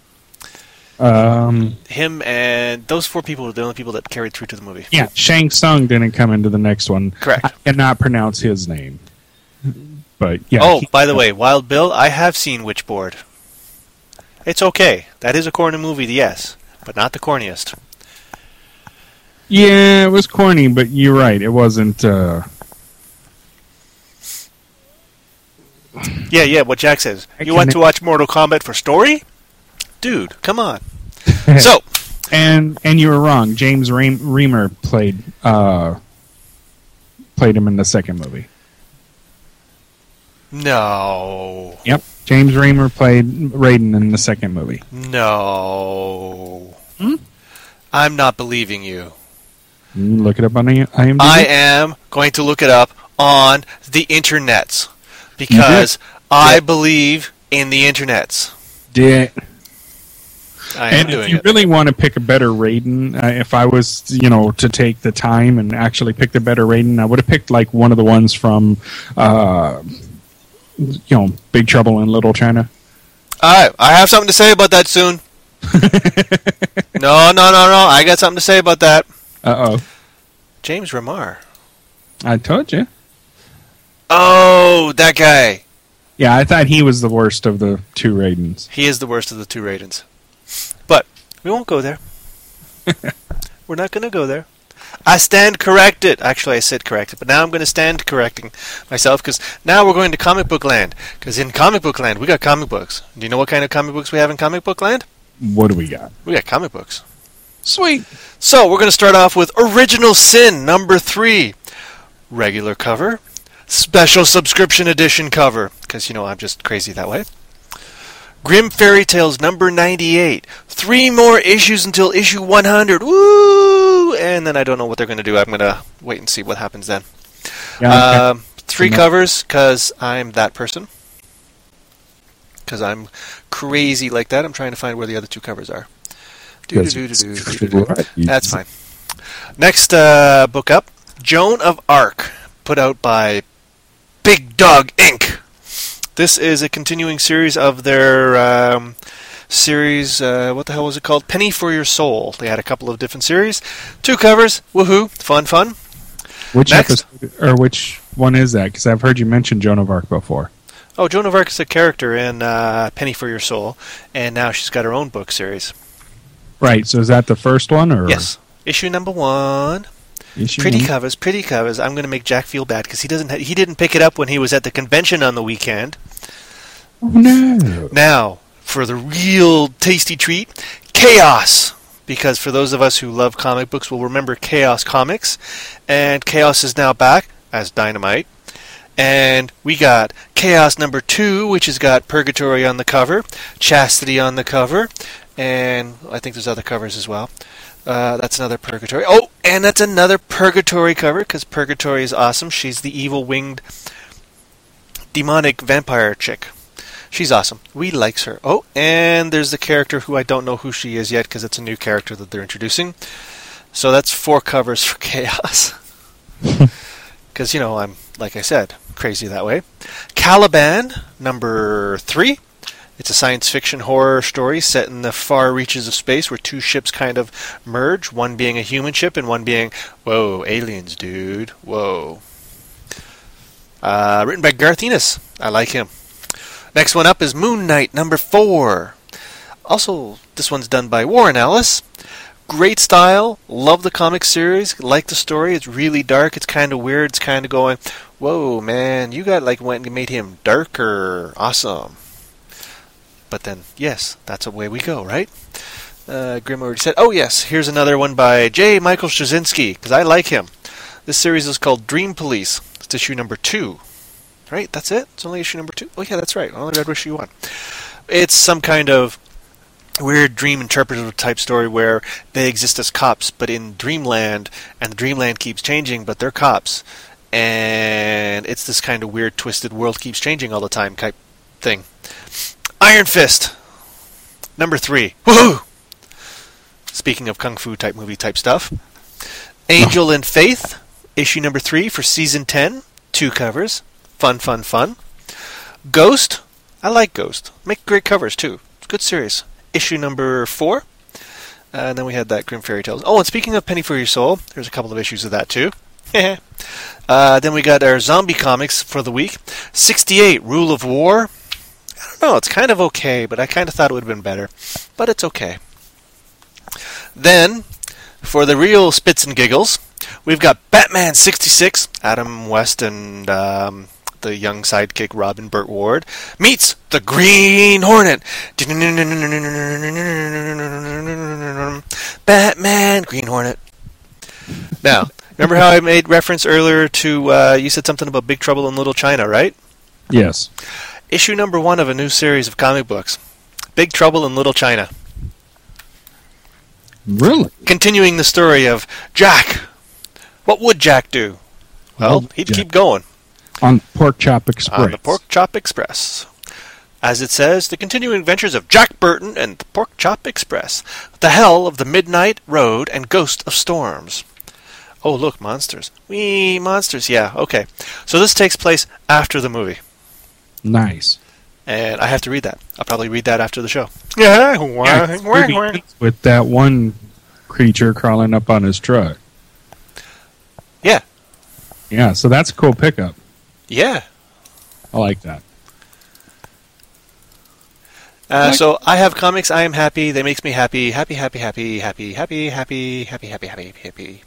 Um, Him and those four people were the only people that carried through to the movie. yeah, Shang Tsung didn't come into the next one. Correct. I cannot pronounce his name. But yeah. Oh, he- by the way, Wild Bill, I have seen Witchboard. It's okay. That is a corny movie, yes, but not the corniest. Yeah, it was corny, but you're right. It wasn't. Uh... Yeah, yeah. What Jack says. I You want can- to watch Mortal Kombat for story, dude? Come on. So, And and you were wrong. James Ream- Reamer played uh, played him in the second movie. no, Yep, James Reamer played Raiden in the second movie. no. Hmm? I'm not believing you. You look it up on I M D B. I am going to look it up on the internets because I Yeah. believe in the internets. did. I am And if doing you it. really want to pick a better Raiden, uh, if I was, you know, to take the time and actually pick the better Raiden, I would have picked like one of the ones from, uh, you know, Big Trouble in Little China. All right, I have something to say about that soon. no, no, no, no. I got something to say about that. Uh oh, James Remar. I told you. Oh, that guy. Yeah, I thought he was the worst of the two Raidens. He is the worst of the two Raidens. But we won't go there. We're not going to go there. I stand corrected. Actually, I said corrected, but now I'm going to stand correcting myself because now we're going to comic book land. Because in comic book land, we got comic books. Do you know what kind of comic books we have in comic book land? What do we got? We got comic books. Sweet. So we're going to start off with Original Sin number three. Regular cover. Special subscription edition cover. Because, you know, I'm just crazy that way. Grim Fairy Tales number ninety-eight. Three more issues until issue one hundred. Woo! And then I don't know what they're going to do. I'm going to wait and see what happens then. Yeah, okay. Um, three covers because I'm that person. Because I'm crazy like that. I'm trying to find where the other two covers are. Do-do-do-do-do-do-do. That's fine. Next uh, book up, Joan of Arc, put out by Big Dog Incorporated. This is a continuing series of their um, series, uh, what the hell was it called? Penny for Your Soul. They had a couple of different series. Two covers, woohoo, fun, fun. Which Next. episode, or which one is that? Because I've heard you mention Joan of Arc before. Oh, Joan of Arc is a character in uh, Penny for Your Soul, and now she's got her own book series. Right. So is that the first one, or Yes. Issue number one. issue Pretty one? covers, pretty covers. I'm going to make Jack feel bad because he doesn't. Ha- he didn't pick it up when he was at the convention on the weekend. Oh, no. Now, for the real tasty treat, Chaos. Because for those of us who love comic books, will remember Chaos Comics, and Chaos is now back as Dynamite. And we got Chaos number two, which has got Purgatory on the cover, Chastity on the cover, and I think there's other covers as well. Uh, that's another Purgatory. Oh, and that's another Purgatory cover, because Purgatory is awesome. She's the evil winged demonic vampire chick. She's awesome. We likes her. Oh, and there's the character who I don't know who she is yet, because it's a new character that they're introducing. So that's four covers for Chaos. Because, you know, I'm, like I said, crazy that way. Caliban, number three. It's a science fiction horror story set in the far reaches of space where two ships kind of merge, one being a human ship and one being, whoa, aliens, dude. Whoa. Uh, written by Garth Ennis. I like him. Next one up is Moon Knight, number four. Also, this one's done by Warren Ellis. Great style. Love the comic series. Like the story. It's really dark. It's kind of weird. It's kind of going, whoa, man, you got like went and made him darker. Awesome. But then, yes, that's the way we go, right? Uh, Grim already said, oh yes, here's another one by J. Michael Straczynski, because I like him. This series is called Dream Police. It's issue number two. Right? That's it? It's only issue number two? Oh yeah, that's right. I only read issue one. It's some kind of weird dream interpretive type story where they exist as cops, but in dreamland, and the dreamland keeps changing, but they're cops. And it's this kind of weird, twisted world keeps changing all the time type thing. Iron Fist, number three. Woohoo! Speaking of kung fu type movie type stuff. Angel and Faith, issue number three for season ten. Two covers. Fun, fun, fun. Ghost, I like Ghost. Make great covers too. Good series. Issue number four. Uh, and then we had that Grim Fairy Tales. Oh, and speaking of Penny for Your Soul, there's a couple of issues of that too. uh, then we got our zombie comics for the week. sixty-eight, Rule of War. I don't don't know. It's kind of okay, but I kind of thought it would have been better. But it's okay. Then, for the real spits and giggles, we've got Batman sixty-six, Adam West and um, the young sidekick Robin Burt Ward, meets the Green Hornet. Batman, Green Hornet. Now, remember how I made reference earlier to, uh, you said something about Big Trouble in Little China, right? Yes. Issue number one of a new series of comic books. Big Trouble in Little China. Really? Continuing the story of Jack. What would Jack do? Well, Well, he'd Jack. keep going. On Pork Chop Express. On the Pork Chop Express. As it says, the continuing adventures of Jack Burton and the Pork Chop Express. The Hell of the Midnight Road and Ghost of Storms. Oh, look, monsters. Wee, monsters. Yeah, okay. So this takes place after the movie. Nice. And I have to read that. I'll probably read that after the show. Yeah, Yeah, it's movie with that one creature crawling up on his truck. Yeah. Yeah, so that's a cool pickup. Yeah. I like that. Uh, so I have comics. I am happy. They makes me happy. Happy, happy, happy, happy, happy, happy, happy, happy, happy, happy.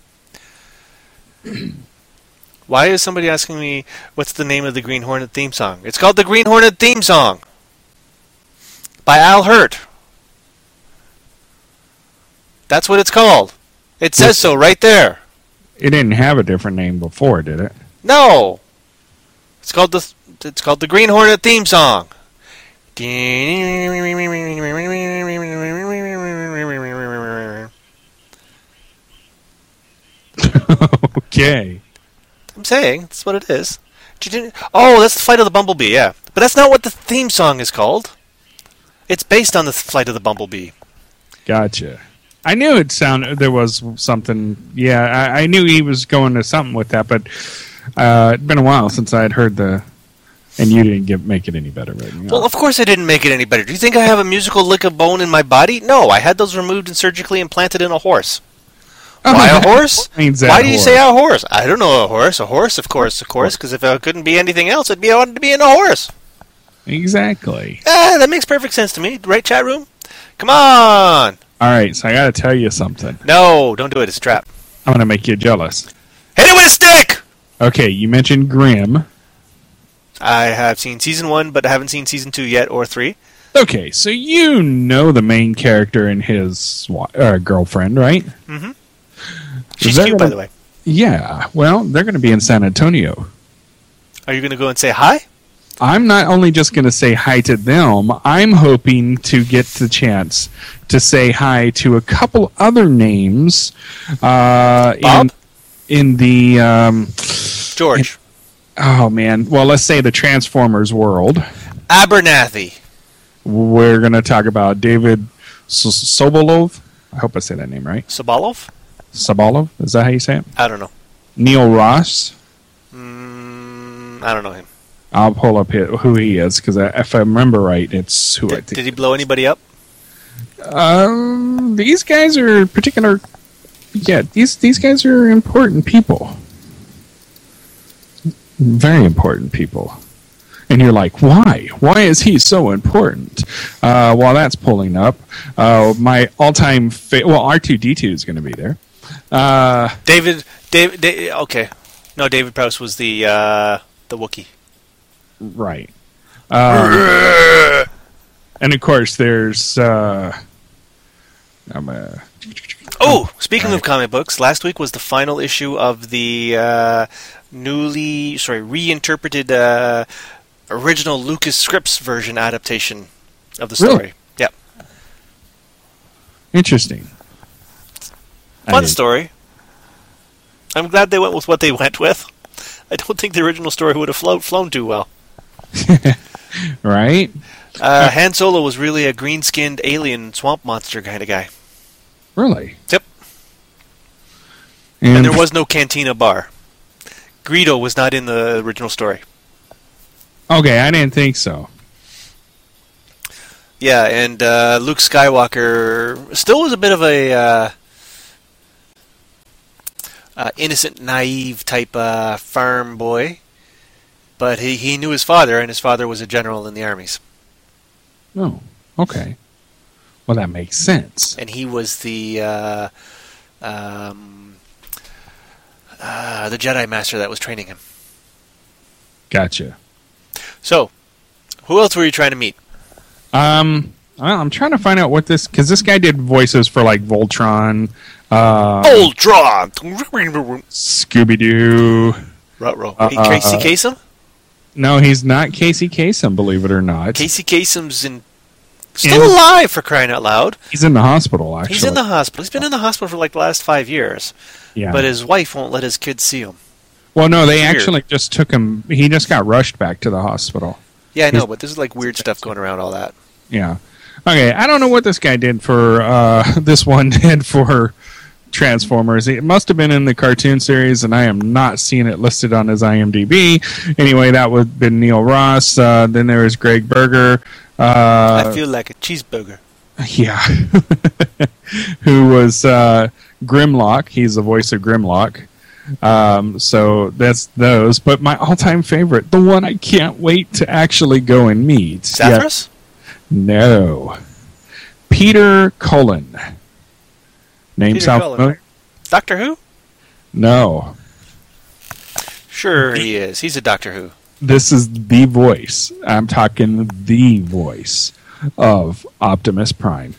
Why is somebody asking me what's the name of the Green Hornet theme song? It's called the Green Hornet theme song by Al Hurt. That's what it's called. It says so right there. It didn't have a different name before, did it? No. It's called the it's called the Green Hornet theme song. Okay. I'm saying that's what it is. Oh, that's the Flight of the Bumblebee, yeah. But that's not what the theme song is called. It's based on the Flight of the Bumblebee. Gotcha. I knew it sounded there was something. Yeah, I, I knew he was going to something with that, but uh, it'd been a while since I had heard the. And you didn't get make it any better, right? No. Well, of course I didn't make it any better. Do you think I have a musical lick of bone in my body? No, I had those removed and surgically implanted in a horse. Why a horse? Means that Why do you horse. say a horse? I don't know a horse. A horse, of course, of course, because if it couldn't be anything else, it'd be I wanted to be in a horse. Exactly. Ah, that makes perfect sense to me. Right, chat room? Come on! All right, so I got to tell you something. No, don't do it. It's a trap. I'm going to make you jealous. Hit it with a stick! Okay, you mentioned Grimm. I have seen season one, but I haven't seen season two yet, or three. Okay, so you know the main character and his wa- uh, girlfriend, right? Mm-hmm. She's They're cute, gonna- by the way. Yeah, well, they're going to be in San Antonio. Are you going to go and say hi? I'm not only just going to say hi to them, I'm hoping to get the chance to say hi to a couple other names uh, in Bob? in the um, George. oh man, well let's say the Transformers world. Abernathy. We're going to talk about David S- Sobolov. I hope I say that name right. Sobolov? Sobolov, is that how you say it? I don't know. Neil Ross. Mm, I don't know him. I'll pull up his, who he is because if I remember right, it's who I Did, think. did he blow anybody up? Um, these guys are particular. Yeah, these these guys are important people. Very important people. And you're like, why? Why is he so important? Uh, while that's pulling up, uh, my all-time fa- well, R two D two is going to be there. Uh, David, David, Da- okay. No, David Prowse was the, uh, the Wookiee. right. Um, and of course, there's. Uh, I'm a. Oh, speaking of comic books, last week was the final issue of the uh, newly, sorry, reinterpreted uh, original Lucas Scripts version adaptation of the story. Really? Yep. Interesting. I Fun didn't- story. I'm glad they went with what they went with. I don't think the original story would have flown, flown too well. Right? Uh, Han Solo was really a green-skinned alien swamp monster kind of guy. Really? Yep. And, And there was no cantina bar. Greedo was not in the original story. Okay, I didn't think so. Yeah, and uh, Luke Skywalker still was a bit of a uh, uh, innocent, naive type uh, farm boy, but he, he knew his father, and his father was a general in the armies. Oh, okay. Well, that makes sense. And he was the uh, um, uh, the Jedi Master that was training him. Gotcha. So, who else were you trying to meet? Um, well, I'm trying to find out what this, because this guy did voices for like Voltron, uh, Voltron! Scooby Doo. Ruh-roh. Uh, Hey, Casey Kasem? No, he's not Casey Kasem, believe it or not. Casey Kasem's in, still In- alive, for crying out loud. He's in the hospital, actually. He's in the hospital. He's been in the hospital for like the last five years. Yeah. But his wife won't let his kids see him. Well, no, they Weird. actually just took him. He just got rushed back to the hospital. Yeah, I know, He's- but there's like weird stuff going around all that. Yeah. Okay, I don't know what this guy did for, uh, this one did for Transformers. It must have been in the cartoon series, and I am not seeing it listed on his IMDb. Anyway, that would have been Neil Ross. Uh, then there was Greg Berger. Uh, I feel like a cheeseburger. Yeah. Who was uh, Grimlock. He's the voice of Grimlock. Um, so that's those. But my all-time favorite, the one I can't wait to actually go and meet. Sathras? Yeah. No. Peter Cullen. Name Peter sound Cullen. familiar? Doctor Who? No. Sure he is. He's a Doctor Who. This is the voice. I'm talking the voice of Optimus Prime.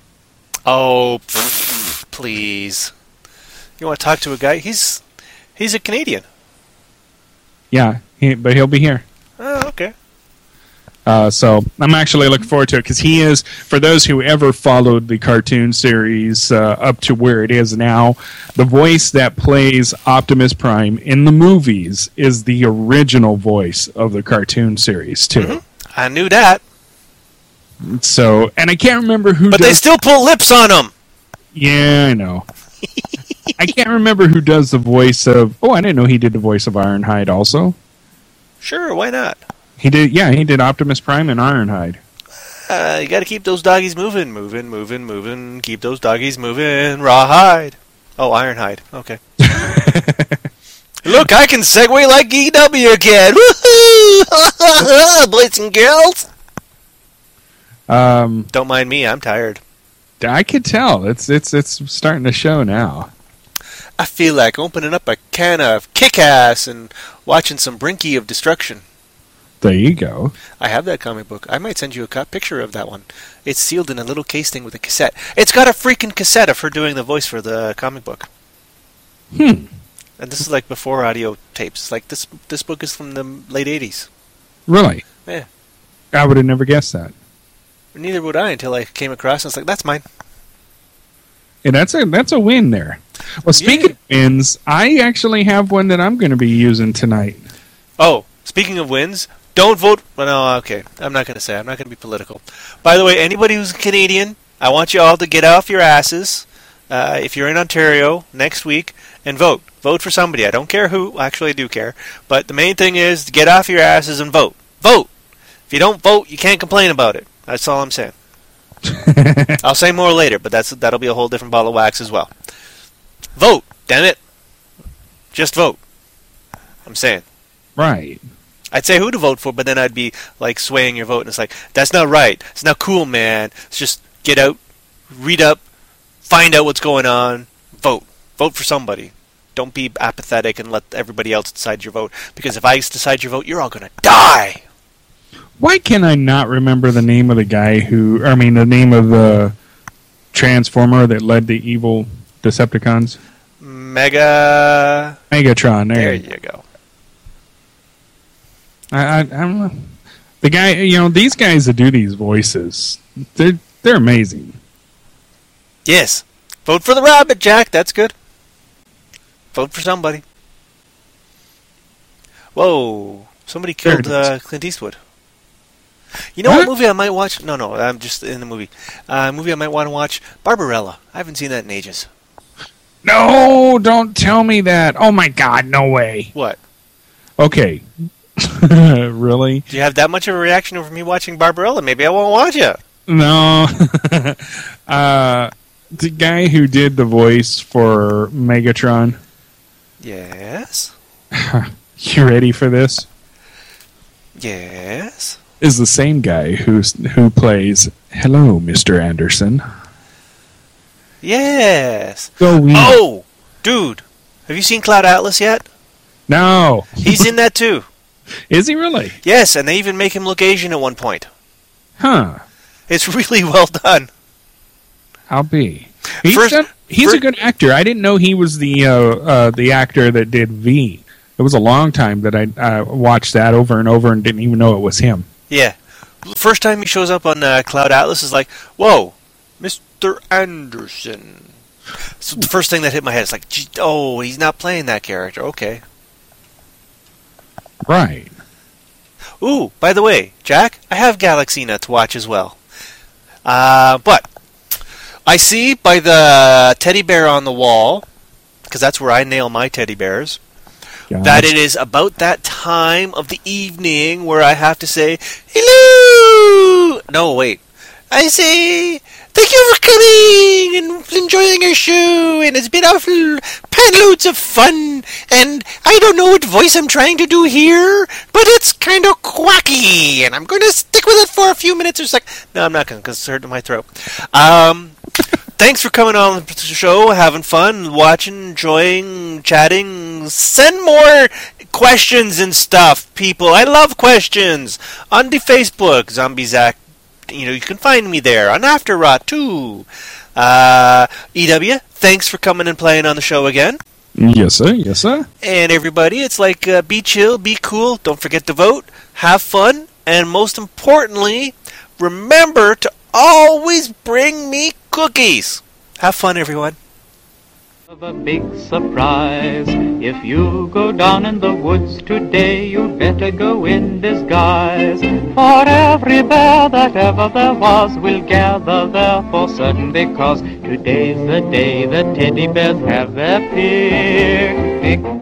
Oh, pff, please. You want to talk to a guy? He's he's a Canadian. Yeah, he, but he'll be here. Oh, okay. Uh, so I'm actually looking forward to it because he is, for those who ever followed the cartoon series uh, up to where it is now, the voice that plays Optimus Prime in the movies is the original voice of the cartoon series too. Mm-hmm. I knew that. So, and I can't remember who. But does, they still put lips on him. Yeah, I know. I can't remember who does the voice of. Oh, I didn't know he did the voice of Ironhide also. Sure, why not? He did. Yeah, he did Optimus Prime and Ironhide. Uh, you got to keep those doggies moving, moving, moving, moving. Keep those doggies moving. Rawhide. Oh, Ironhide. Okay. Look, I can segue like E W again. Woohoo! Boys and girls. Um, Don't mind me. I'm tired. I could tell. It's it's it's starting to show now. I feel like opening up a can of Kick-Ass and watching some Brinky of Destruction. There you go. I have that comic book. I might send you a cut picture of that one. It's sealed in a little case thing with a cassette. It's got a freaking cassette of her doing the voice for the comic book. Hmm. And this is like before audio tapes. Like this this book is from the late eighties. Really? Yeah. I would have never guessed that. Neither would I until I came across it. It's like, that's mine. Yeah, that's a that's a win there. Well, speaking Yeah. of wins, I actually have one that I'm going to be using tonight. Oh, speaking of wins, don't vote. Well, no, okay. I'm not going to say. I'm not going to be political. By the way, anybody who's Canadian, I want you all to get off your asses. Uh, if you're in Ontario next week, and vote. Vote for somebody. I don't care who. Actually, I do care. But the main thing is to get off your asses and vote. Vote. If you don't vote, you can't complain about it. That's all I'm saying. I'll say more later, but that's that'll be a whole different ball of wax as well. Vote. Damn it. Just vote. I'm saying. Right. I'd say who to vote for, but then I'd be like swaying your vote, and it's like, that's not right. It's not cool, man. It's just get out, read up, find out what's going on, vote. Vote for somebody. Don't be apathetic and let everybody else decide your vote. Because if I decide your vote, you're all going to die. Why can I not remember the name of the guy who, I mean, the name of the Transformer that led the evil Decepticons? Mega... Megatron. There, There you you go. I, I, I don't know. The guy, you know, these guys that do these voices, they're they're amazing. Yes. Vote for the rabbit, Jack. That's good. Vote for somebody. Whoa. Somebody There killed it is. uh, Clint Eastwood. You know What? what movie I might watch? No, no, I'm just in the movie. Uh, a movie I might want to watch? Barbarella. I haven't seen that in ages. No, don't tell me that. Oh my God, no way. What? Okay. Really? Do you have that much of a reaction over me watching Barbarella? Maybe I won't watch it. No. uh, the guy who did the voice for Megatron. Yes. You ready for this? Yes. is the same guy who's who plays Hello, Mister Anderson. Yes. Go we. Oh, dude, have you seen Cloud Atlas yet? No. He's in that too. Is he really? Yes, and they even make him look Asian at one point. Huh. It's really well done. I'll be. He's, First- done, he's fir- a good actor. I didn't know he was the uh, uh, the actor that did V. It was a long time that I uh, watched that over and over and didn't even know it was him. Yeah. First time he shows up on uh, Cloud Atlas is like, whoa, Mister Anderson. So the first thing that hit my head is like, gee, oh, he's not playing that character. Okay. Right. Ooh, by the way, Jack, I have Galaxina to watch as well. Uh, but I see by the teddy bear on the wall, because that's where I nail my teddy bears, Gosh. that it is about that time of the evening where I have to say, hello! No, wait. I say, thank you for coming and enjoying our show, and it's been awful panloads of fun, and I don't know what voice I'm trying to do here, but it's kind of quacky, and I'm going to stick with it for a few minutes or sec. No, I'm not going to, because it's hurting my throat. Um... Thanks for coming on the show, having fun, watching, enjoying, chatting. Send more questions and stuff, people. I love questions. On the Facebook, Zombie Zach, you know, you can find me there. On After Rot, too. Uh, E W, thanks for coming and playing on the show again. Yes, sir. Yes, sir. And everybody, it's like, uh, be chill, be cool, don't forget to vote, have fun, and most importantly, remember to always bring me cookies. Have fun, everyone. Of a big surprise. If you go down in the woods today, you'd better go in disguise. For every bear that ever there was will gather there for certain, because today's the day the teddy bears have their picnic.